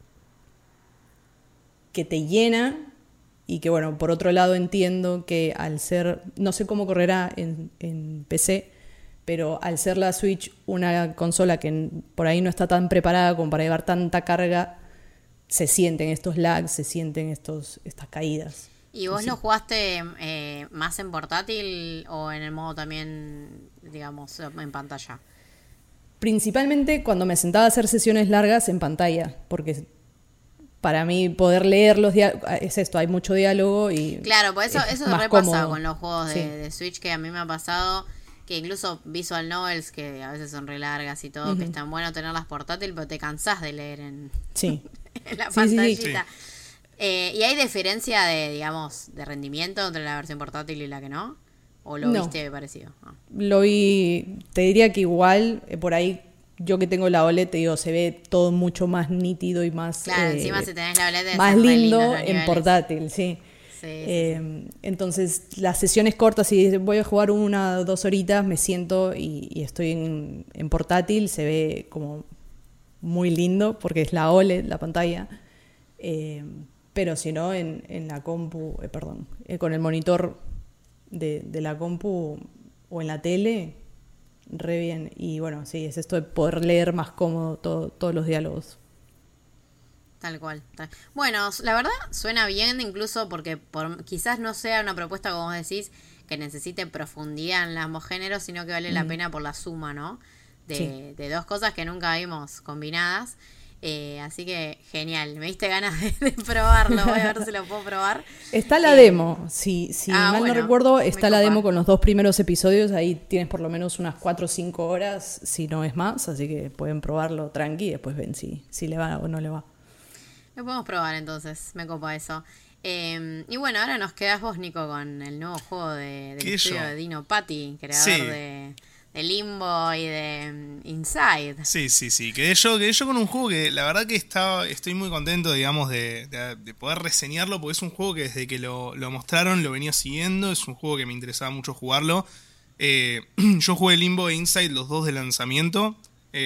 te llena y que, bueno, por otro lado entiendo que al ser, no sé cómo correrá en PC, pero al ser la Switch una consola que por ahí no está tan preparada como para llevar tanta carga, se sienten estos lags, se sienten estas caídas. ¿Y vos lo jugaste más en portátil o en el modo también, digamos, en pantalla? Principalmente cuando me sentaba a hacer sesiones largas en pantalla, porque para mí poder leer los diálogos, es esto, hay mucho diálogo y... Claro, pues eso más repasa cómodo con los juegos sí. de Switch, que a mí me ha pasado que incluso visual novels, que a veces son re largas y todo, que están bueno tenerlas portátil, pero te cansás de leer en, sí. en la Sí, pantallita. Sí. ¿Y hay diferencia de rendimiento entre la versión portátil y la que no? ¿O lo viste parecido? Lo vi, te diría que igual, por ahí yo que tengo la OLED, te digo, se ve todo mucho más nítido y más... Claro, encima si tenés la OLED más lindo en portátil, sí. Sí. Entonces, las sesiones cortas, si voy a jugar 1 o 2 horitas, me siento y estoy en portátil, se ve como muy lindo, porque es la OLED, la pantalla. Pero si no, en la compu, con el monitor de la compu o en la tele, re bien. Y bueno, sí, es esto de poder leer más cómodo todos los diálogos. Tal cual. Bueno, la verdad suena bien, incluso porque quizás no sea una propuesta, como vos decís, que necesite profundidad en ambos géneros, sino que vale la pena por la suma, ¿no? De dos cosas que nunca vimos combinadas. Así que genial, me diste ganas de probarlo, voy a ver si lo puedo probar. Está la demo, si mal bueno, no recuerdo, está la me demo copa. con los 2 primeros episodios, ahí tienes por lo menos unas 4 o 5 horas, si no es más, así que pueden probarlo tranqui y después ven si le va o no le va. Lo podemos probar entonces, me copa eso. Y bueno, ahora nos quedás vos, Nico, con el nuevo juego del ¿Qué estudio yo? de Dino Patti, creador Sí. de Limbo y de Inside. Sí. Quedé yo con un juego que la verdad que estoy muy contento, digamos, de poder reseñarlo, porque es un juego que desde que lo mostraron lo venía siguiendo, es un juego que me interesaba mucho jugarlo. Yo jugué Limbo e Inside, los dos de lanzamiento.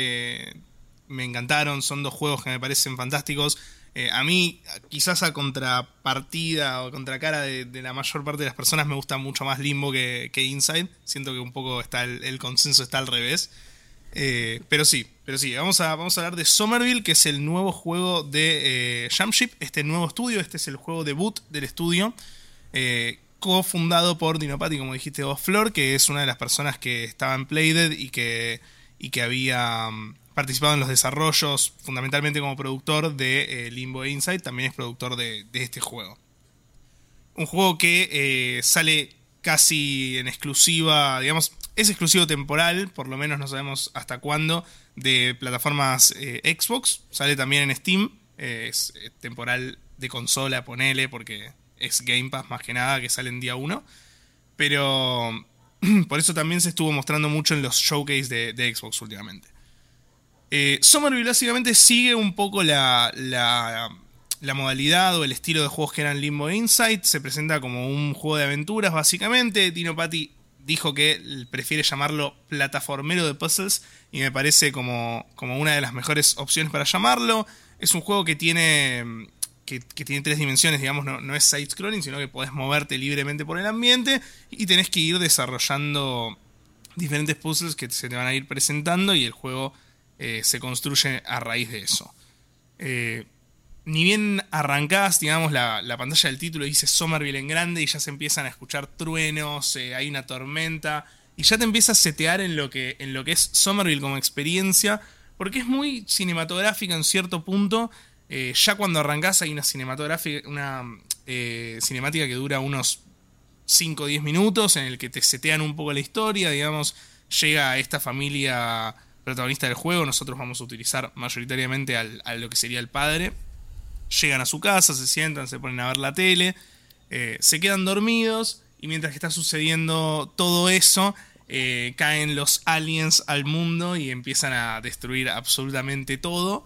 Me encantaron, son dos juegos que me parecen fantásticos. A mí, quizás a contrapartida o contracara de la mayor parte de las personas, me gusta mucho más Limbo que Inside. Siento que un poco está el consenso está al revés. Pero sí, vamos a hablar de Somerville, que es el nuevo juego de Jamship, este nuevo estudio. Este es el juego debut del estudio, cofundado por Dino Patti, como dijiste vos, Flor, que es una de las personas que estaba en Playdead y que había participado en los desarrollos, fundamentalmente como productor de Limbo e Inside. También es productor de este juego. Un juego que sale casi en exclusiva, digamos, es exclusivo temporal, por lo menos no sabemos hasta cuándo, de plataformas Xbox. Sale también en Steam, es temporal de consola, ponele, porque es Game Pass más que nada, que sale en día 1. Pero por eso también se estuvo mostrando mucho en los showcase de Xbox últimamente. Somerville básicamente sigue un poco la modalidad o el estilo de juegos que eran Limbo e Inside. Se presenta como un juego de aventuras básicamente. Dino Patti dijo que prefiere llamarlo plataformero de puzzles y me parece como una de las mejores opciones para llamarlo. Es un juego que tiene 3 dimensiones, digamos, no es side-scrolling, sino que podés moverte libremente por el ambiente y tenés que ir desarrollando diferentes puzzles que se te van a ir presentando y el juego se construye a raíz de eso. Ni bien arrancás, digamos, la pantalla del título dice Somerville en grande y ya se empiezan a escuchar truenos, hay una tormenta y ya te empieza a setear en lo que es Somerville como experiencia, porque es muy cinematográfica en cierto punto. Ya cuando arrancás hay una cinemática que dura unos 5 o 10 minutos en el que te setean un poco la historia, digamos, llega esta familia protagonista del juego. Nosotros vamos a utilizar mayoritariamente a lo que sería el padre. Llegan a su casa, se sientan, se ponen a ver la tele, se quedan dormidos y mientras que está sucediendo todo eso, caen los aliens al mundo y empiezan a destruir absolutamente todo.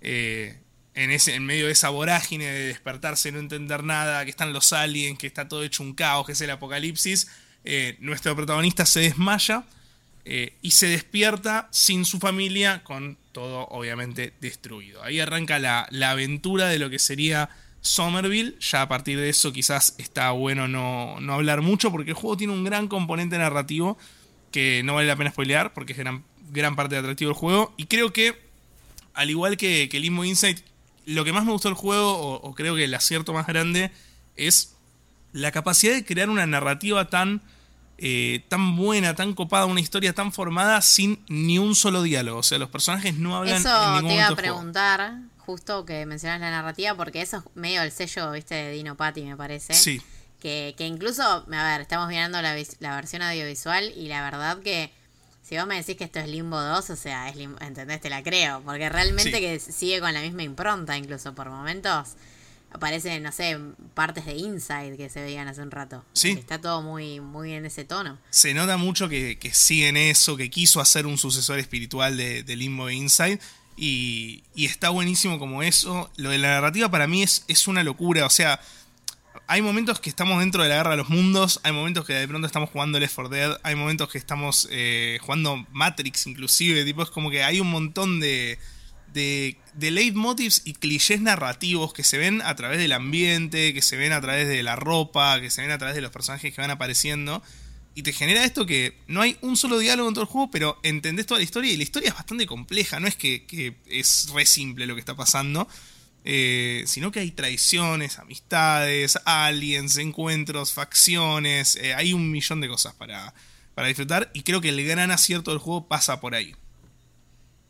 En medio de esa vorágine de despertarse, no entender nada, que están los aliens, que está todo hecho un caos, que es el apocalipsis, nuestro protagonista se desmaya y se despierta sin su familia, con todo obviamente destruido. Ahí arranca la aventura de lo que sería Somerville. Ya a partir de eso quizás está bueno no hablar mucho, porque el juego tiene un gran componente narrativo que no vale la pena spoilear, porque es gran parte del atractivo del juego. Y creo que, al igual que Limbo Inside, lo que más me gustó del juego, o creo que el acierto más grande, es la capacidad de crear una narrativa tan buena, tan copada, una historia tan formada sin ni un solo diálogo. O sea, los personajes no hablan en Eso ningún te iba a momento del juego. preguntar, justo que mencionas la narrativa, porque eso es medio el sello, viste, de Dino Patti, me parece. Sí. Que incluso, a ver, estamos mirando la versión audiovisual y la verdad que si vos me decís que esto es Limbo 2, o sea, ¿entendés? Te la creo, porque realmente Sí. que sigue con la misma impronta, incluso por momentos aparecen, no sé, partes de Inside que se veían hace un rato. Sí. Está todo muy, muy en ese tono. Se nota mucho que siguen eso, que quiso hacer un sucesor espiritual de Limbo e Inside. Y está buenísimo como eso. Lo de la narrativa para mí es una locura. O sea, hay momentos que estamos dentro de la guerra de los mundos. Hay momentos que de pronto estamos jugando Left 4 Dead. Hay momentos que estamos jugando Matrix inclusive. Tipo, es como que hay un montón de leitmotivs y clichés narrativos que se ven a través del ambiente, que se ven a través de la ropa, que se ven a través de los personajes que van apareciendo. Y te genera esto que no hay un solo diálogo en todo el juego, pero entendés toda la historia y la historia es bastante compleja. No es que es re simple lo que está pasando, sino que hay traiciones, amistades, aliens, encuentros, facciones. Hay un millón de cosas para disfrutar y creo que el gran acierto del juego pasa por ahí.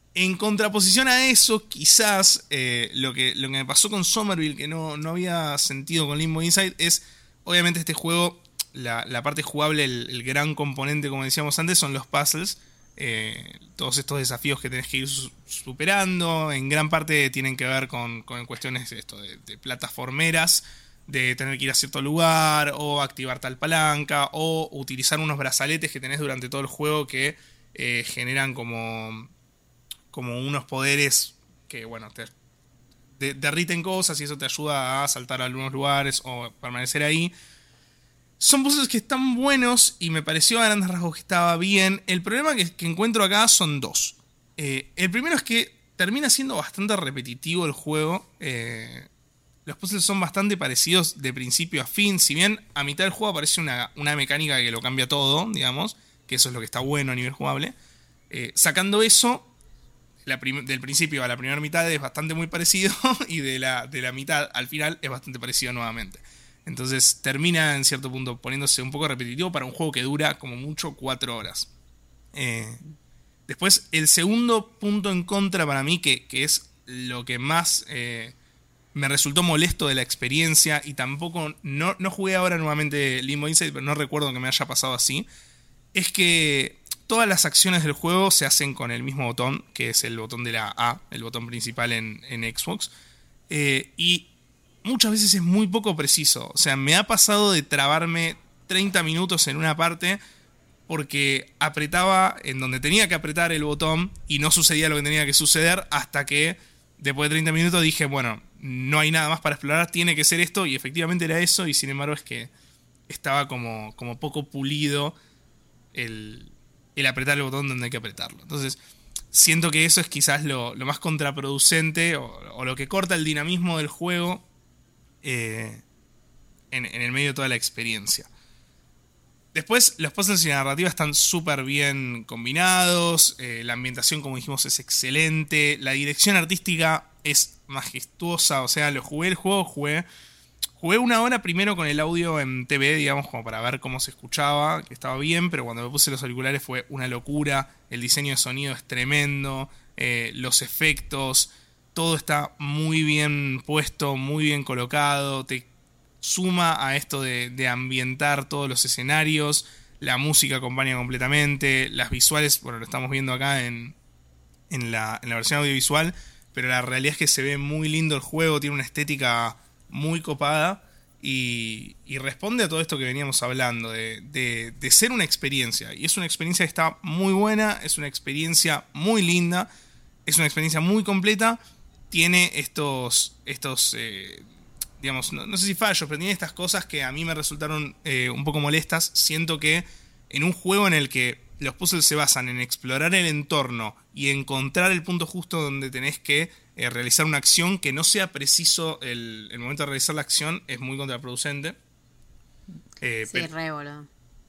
En contraposición a eso, quizás lo que me pasó con Somerville, que no había sentido con Limbo Inside, es obviamente este juego, la parte jugable, el gran componente, como decíamos antes, son los puzzles. Todos estos desafíos que tenés que ir superando, en gran parte tienen que ver con cuestiones de plataformeras, de tener que ir a cierto lugar, o activar tal palanca, o utilizar unos brazaletes que tenés durante todo el juego que generan como unos poderes que, bueno, te derriten cosas y eso te ayuda a saltar a algunos lugares o permanecer ahí. Son puzzles que están buenos y me pareció a grandes rasgos que estaba bien. El problema que encuentro acá son dos. El primero es que termina siendo bastante repetitivo el juego. Los puzzles son bastante parecidos de principio a fin. Si bien a mitad del juego aparece una mecánica que lo cambia todo, digamos, que eso es lo que está bueno a nivel jugable. Sacando eso, del principio a la primera mitad es bastante muy parecido y de la mitad al final es bastante parecido nuevamente. Entonces termina en cierto punto poniéndose un poco repetitivo para un juego que dura como mucho 4 horas. Después, el segundo punto en contra para mí, que es lo que más me resultó molesto de la experiencia, y tampoco, no jugué ahora nuevamente Limbo Inside, pero no recuerdo que me haya pasado así, es que todas las acciones del juego se hacen con el mismo botón, que es el botón de la A, el botón principal en Xbox, y muchas veces es muy poco preciso. O sea, me ha pasado de trabarme 30 minutos en una parte porque apretaba en donde tenía que apretar el botón y no sucedía lo que tenía que suceder, hasta que después de 30 minutos dije, bueno, no hay nada más para explorar, tiene que ser esto, y efectivamente era eso, y sin embargo es que estaba como poco pulido el apretar el botón donde hay que apretarlo. Entonces siento que eso es quizás lo más contraproducente o lo que corta el dinamismo del juego en el medio de toda la experiencia. Después, los puzzles y la narrativa están súper bien combinados. La ambientación, como dijimos, es excelente. La dirección artística es majestuosa. O sea, jugué 1 hora primero con el audio en TV, digamos, como para ver cómo se escuchaba, que estaba bien, pero cuando me puse los auriculares fue una locura. El diseño de sonido es tremendo. Los efectos, todo está muy bien puesto, muy bien colocado. Te suma a esto de ambientar todos los escenarios. La música acompaña completamente. Las visuales, bueno, lo estamos viendo acá en la versión audiovisual, pero la realidad es que se ve muy lindo el juego. Tiene una estética muy copada y responde a todo esto que veníamos hablando de ser una experiencia. Y es una experiencia que está muy buena, es una experiencia muy linda, es una experiencia muy completa. Tiene estos digamos, no sé si fallos, pero tiene estas cosas que a mí me resultaron un poco molestas. Siento que en un juego en el que los puzzles se basan en explorar el entorno y encontrar el punto justo donde tenés que realizar una acción, que no sea preciso el momento de realizar la acción, es muy contraproducente. Sí, re boludo.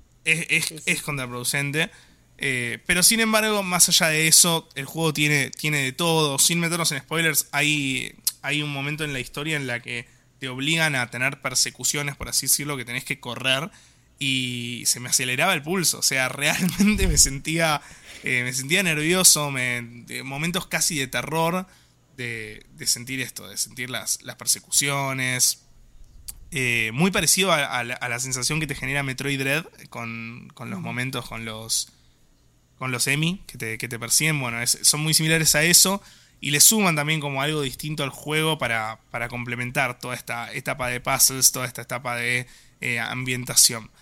Es contraproducente. Pero sin embargo, más allá de eso, el juego tiene de todo. Sin meternos en spoilers, hay un momento en la historia en la que te obligan a tener persecuciones, por así decirlo, que tenés que correr, y se me aceleraba el pulso. O sea, realmente me sentía nervioso, momentos casi de terror de sentir esto, de sentir las persecuciones. Muy parecido a la sensación que te genera Metroid Dread con los momentos, con los Emi que te persiguen. Bueno, son muy similares a eso. Y le suman también como algo distinto al juego para complementar toda esta etapa de puzzles, toda esta etapa de ambientación.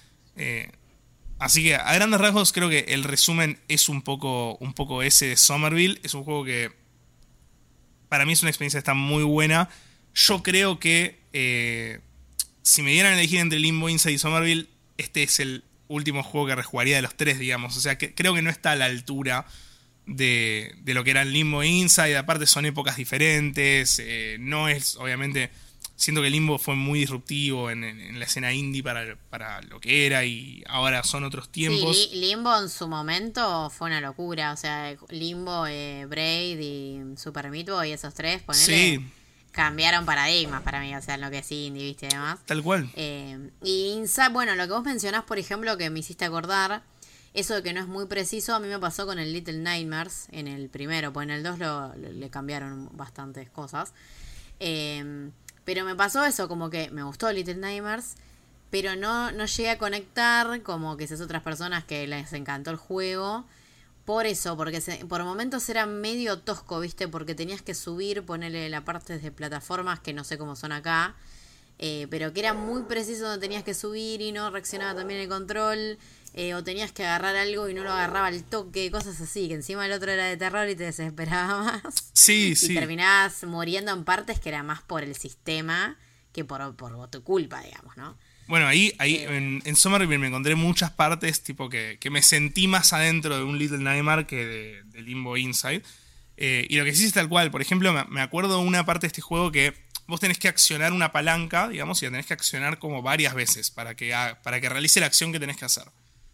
Así que a grandes rasgos creo que el resumen es un poco ese de Somerville. Es un juego que para mí es una experiencia que está muy buena. Yo creo que si me dieran a elegir entre Limbo Inside y Somerville, este es el último juego que rejugaría de los tres, digamos. O sea, que creo que no está a la altura de lo que era el Limbo Inside. Aparte son épocas diferentes. No es, obviamente, siento que Limbo fue muy disruptivo en la escena indie para lo que era, y ahora son otros tiempos. Sí, Limbo en su momento fue una locura. O sea, Limbo, Braid y Super Meat Boy, esos tres, ponele, sí, cambiaron paradigmas para mí. O sea, en lo que es indie, viste, y demás. Tal cual. Y Inside, bueno, lo que vos mencionás, por ejemplo, que me hiciste acordar, eso de que no es muy preciso, a mí me pasó con el Little Nightmares en el primero, pues en el 2 le cambiaron bastantes cosas. Pero me pasó eso, como que me gustó Little Nightmares, pero no llegué a conectar, como que esas otras personas que les encantó el juego. Por eso, porque por momentos era medio tosco, ¿viste? Porque tenías que subir, ponerle la parte de plataformas, que no sé cómo son acá, pero que era muy preciso donde tenías que subir y no reaccionaba también el control, o tenías que agarrar algo y no lo agarraba al toque, cosas así, que encima el otro era de terror y te desesperaba más. Sí, Y sí. terminabas muriendo en partes que era más por el sistema que por tu culpa, digamos, ¿no? Bueno, ahí en Somerville me encontré muchas partes tipo que me sentí más adentro de un Little Nightmare que de Limbo Inside. Y lo que sí es tal cual. Por ejemplo, me acuerdo de una parte de este juego que vos tenés que accionar una palanca, digamos, y la tenés que accionar como varias veces para que realice la acción que tenés que hacer.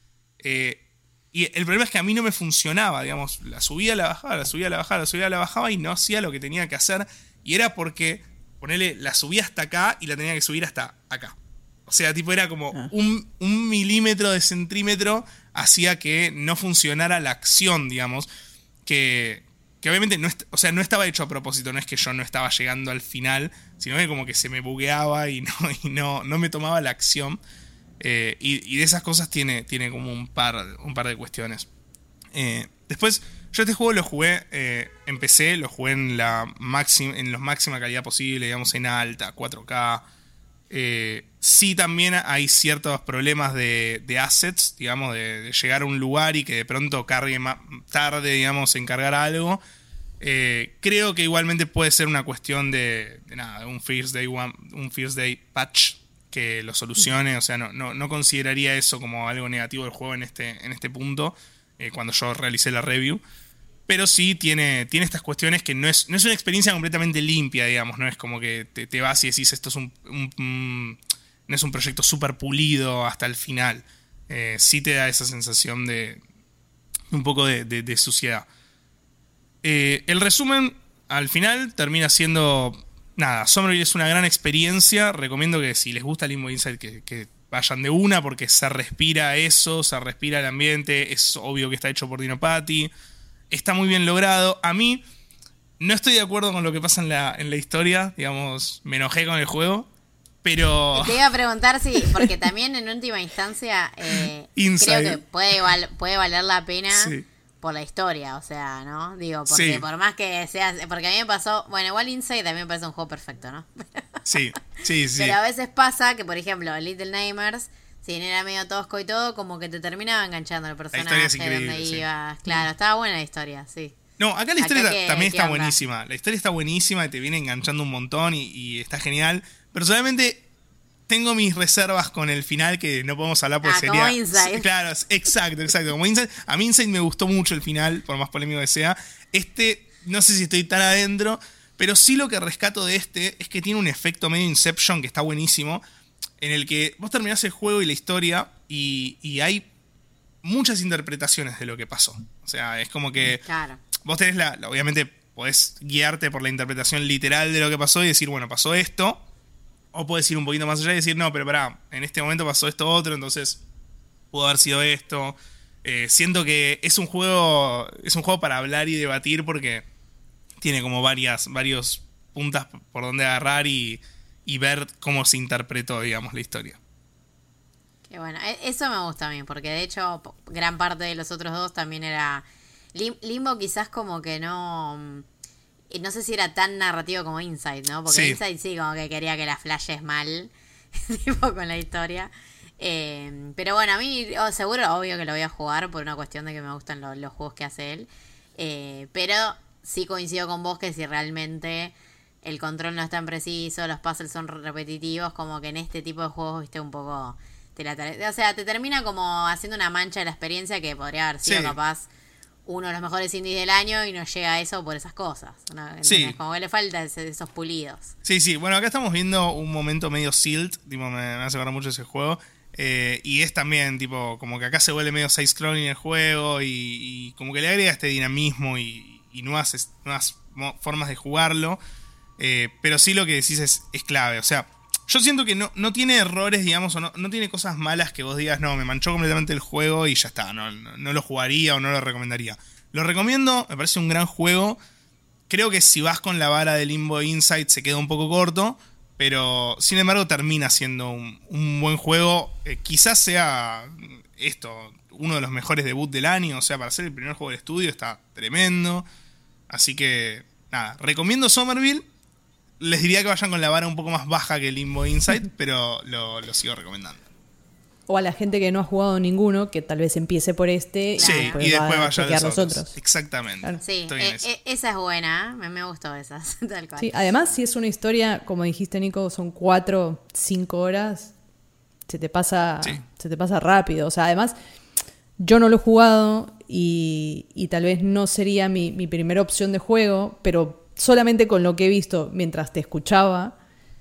Y el problema es que a mí no me funcionaba, digamos. La subía, la bajaba, la subía, la bajaba, la subía, la bajaba y no hacía lo que tenía que hacer. Y era porque, ponele, la subía hasta acá y la tenía que subir hasta acá. O sea, tipo era como un milímetro de centímetro hacía que no funcionara la acción, digamos. Que obviamente no estaba hecho a propósito, no es que yo no estaba llegando al final, sino que como que se me bugueaba y no me tomaba la acción. Y de esas cosas tiene como un par de cuestiones. Después, yo este juego lo jugué, empecé, lo jugué en la máxima calidad posible, digamos en alta, 4K. Sí, también hay ciertos problemas de assets, digamos, de llegar a un lugar y que de pronto cargue más tarde, digamos, en cargar algo. Creo que igualmente puede ser una cuestión de un First Day patch que lo solucione. O sea, no consideraría eso como algo negativo del juego en este punto, cuando yo realicé la review. Pero sí tiene estas cuestiones que no es una experiencia completamente limpia, digamos. No es como que te vas y decís esto es no es un proyecto súper pulido hasta el final. Sí te da esa sensación de un poco de suciedad. El resumen al final termina siendo... Nada, Somerville es una gran experiencia. Recomiendo que si les gusta Limbo Inside que vayan de una, porque se respira eso, se respira el ambiente. Es obvio que está hecho por Dino Patti. Está muy bien logrado. A mí no estoy de acuerdo con lo que pasa en la historia. Digamos, me enojé con el juego. Pero... Te iba a preguntar si, porque también en última instancia creo que puede valer la pena por la historia, o sea, ¿no? Digo, porque por más que sea... Porque a mí me pasó... Bueno, igual Inside también me parece un juego perfecto, ¿no? Sí. Pero a veces pasa que, por ejemplo, Little Nightmares, si bien era medio tosco y todo, como que te terminaba enganchando el personaje, donde ibas. Claro, estaba buena la historia, sí. No, acá la historia también está buenísima. La historia está buenísima, te viene enganchando un montón y está genial. Personalmente, tengo mis reservas con el final que no podemos hablar porque sería... como Inside. Claro, exacto. Como Inside. A mí Inside me gustó mucho el final, por más polémico que sea. No sé si estoy tan adentro, pero sí lo que rescato de es que tiene un efecto medio Inception que está buenísimo, en el que vos terminás el juego y la historia y hay muchas interpretaciones de lo que pasó. O sea, es como que... Claro. Vos tenés obviamente podés guiarte por la interpretación literal de lo que pasó y decir, bueno, pasó esto. O podés ir un poquito más allá y decir, no, pero pará, en este momento pasó esto otro, entonces pudo haber sido esto. Siento que es un juego para hablar y debatir porque tiene como varios puntas por donde agarrar y ver cómo se interpretó, digamos, la historia. Qué bueno, eso me gusta a mí, porque de hecho gran parte de los otros dos también era... Limbo quizás como que no sé si era tan narrativo como Inside, ¿no? Porque Inside sí como que quería que la flashes mal, tipo con la historia. Pero bueno, a mí seguro, obvio que lo voy a jugar por una cuestión de que me gustan los juegos que hace él. Pero sí coincido con vos que si realmente el control no es tan preciso, los puzzles son repetitivos, como que en este tipo de juegos, viste, un poco... o sea, te termina como haciendo una mancha de la experiencia que podría haber sido capaz... uno de los mejores indies del año y no llega a eso por esas cosas, ¿no? Como que le falta esos pulidos. Sí. Bueno, acá estamos viendo un momento medio Silt, tipo, me hace acordar mucho ese juego. Y es también, tipo, como que acá se vuelve medio side-scrolling el juego y como que le agrega este dinamismo y nuevas formas de jugarlo. Pero sí lo que decís es clave. O sea, Yo siento que no tiene errores, digamos, o no tiene cosas malas que vos digas, no, me manchó completamente el juego y ya está, no lo jugaría o no lo recomendaría. Lo recomiendo, me parece un gran juego. Creo que si vas con la vara de Limbo Insight se queda un poco corto, pero sin embargo termina siendo un buen juego. Quizás sea uno de los mejores debuts del año, o sea, para ser el primer juego del estudio está tremendo. Así que, nada, recomiendo Somerville. Les diría que vayan con la vara un poco más baja que Limbo Insight, pero lo sigo recomendando. O a la gente que no ha jugado ninguno, que tal vez empiece por este Sí, y y después va a vaya a chequear los los otros. Exactamente. Claro. Sí, esa es buena, me gustó esa, tal cual. Sí, además, si es una historia, como dijiste, Nico, son 4, 5 horas, se te pasa rápido. O sea, además, yo no lo he jugado y tal vez no sería mi primera opción de juego, pero solamente con lo que he visto mientras te escuchaba,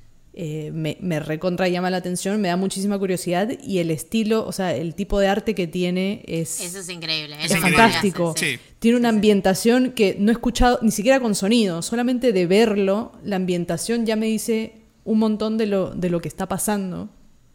me recontra llama la atención, me da muchísima curiosidad y el estilo, o sea, el tipo de arte que tiene eso es increíble. Es fantástico. Sí. Tiene una ambientación que no he escuchado ni siquiera con sonido, solamente de verlo, la ambientación ya me dice un montón de lo que está pasando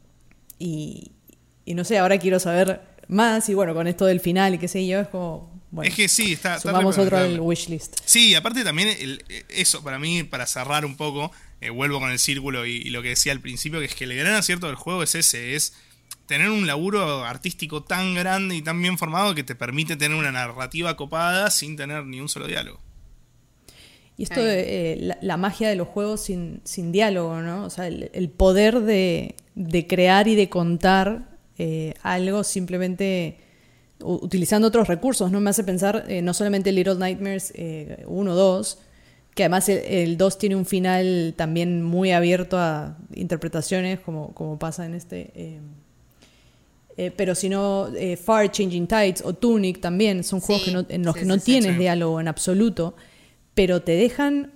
y no sé, ahora quiero saber más y bueno, con esto del final y qué sé yo, es como... Bueno, es que sí, sumamos otro al wishlist. Sí, aparte también eso, para mí, para cerrar un poco, vuelvo con el círculo y lo que decía al principio, que es que el gran acierto del juego es ese, es tener un laburo artístico tan grande y tan bien formado que te permite tener una narrativa copada sin tener ni un solo diálogo. Y esto de la magia de los juegos sin diálogo, ¿no? O sea, el poder de crear y de contar algo simplemente utilizando otros recursos, ¿no? Me hace pensar no solamente Little Nightmares 1, 2, que además el 2 tiene un final también muy abierto a interpretaciones, como pasa en este... pero si no, Far Changing Tides o Tunic también son juegos en los que no tienes diálogo en absoluto, pero te dejan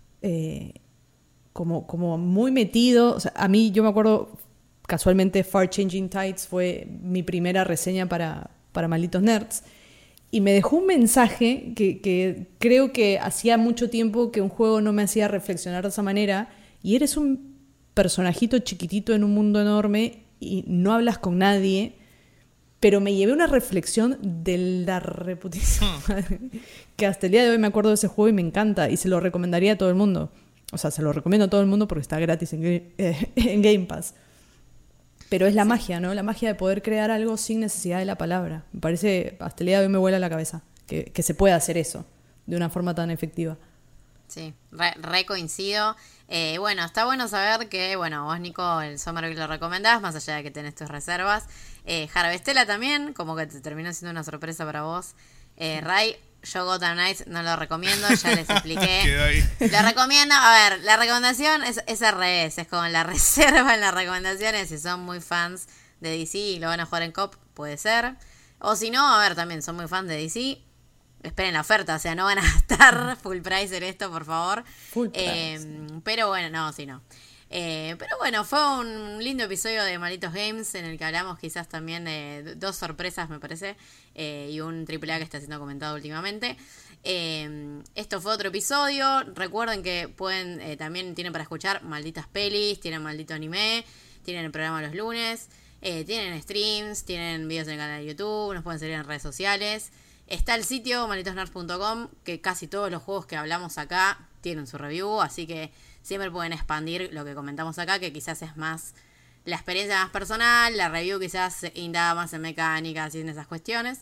como muy metido. O sea, a mí, yo me acuerdo, casualmente Far Changing Tides fue mi primera reseña para Malditos Nerds, y me dejó un mensaje que creo que hacía mucho tiempo que un juego no me hacía reflexionar de esa manera, y eres un personajito chiquitito en un mundo enorme y no hablas con nadie, pero me llevé una reflexión de la reputación que hasta el día de hoy me acuerdo de ese juego y me encanta, y se lo recomendaría a todo el mundo. O sea, se lo recomiendo a todo el mundo porque está gratis en Game Pass. Pero es la magia, ¿no? La magia de poder crear algo sin necesidad de la palabra. Me parece, hasta el día de hoy me vuela la cabeza, que se pueda hacer eso de una forma tan efectiva. Sí, re coincido. Bueno, está bueno saber que, bueno, vos, Nico, el Somerville lo recomendás, más allá de que tenés tus reservas. Harvestella también, como que te terminó siendo una sorpresa para vos. Ray, yo Gotham Knights no lo recomiendo, ya les expliqué. Lo recomiendo, a ver, la recomendación es al revés, es como la reserva en las recomendaciones. Si son muy fans de DC y lo van a jugar en COP, puede ser. O si no, a ver, también son muy fans de DC, esperen la oferta, o sea, no van a gastar full price en esto, por favor. Full price. Pero bueno, no, sí, no. Pero bueno, fue un lindo episodio de Malditos Games en el que hablamos quizás también de 2 sorpresas, me parece, y un AAA que está siendo comentado últimamente. Esto fue otro episodio. Recuerden que pueden también tienen para escuchar malditas pelis, tienen maldito anime, tienen el programa los lunes, tienen streams, tienen videos en el canal de YouTube, nos pueden seguir en redes sociales. Está el sitio malditosnerds.com, que casi todos los juegos que hablamos acá tienen su review, así que siempre pueden expandir lo que comentamos acá, que quizás es más la experiencia más personal, la review quizás indaga más en mecánicas y en esas cuestiones.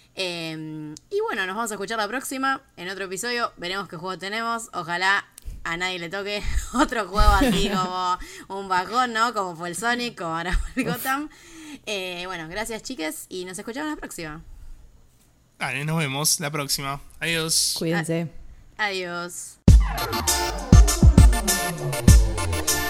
Y bueno, nos vamos a escuchar la próxima, en otro episodio, veremos qué juego tenemos, ojalá a nadie le toque otro juego así como un bajón, ¿no? Como fue el Sonic, como ahora fue el Gotham. Bueno, gracias chiques y nos escuchamos la próxima. Vale, nos vemos la próxima. Adiós. Cuídense. Adiós.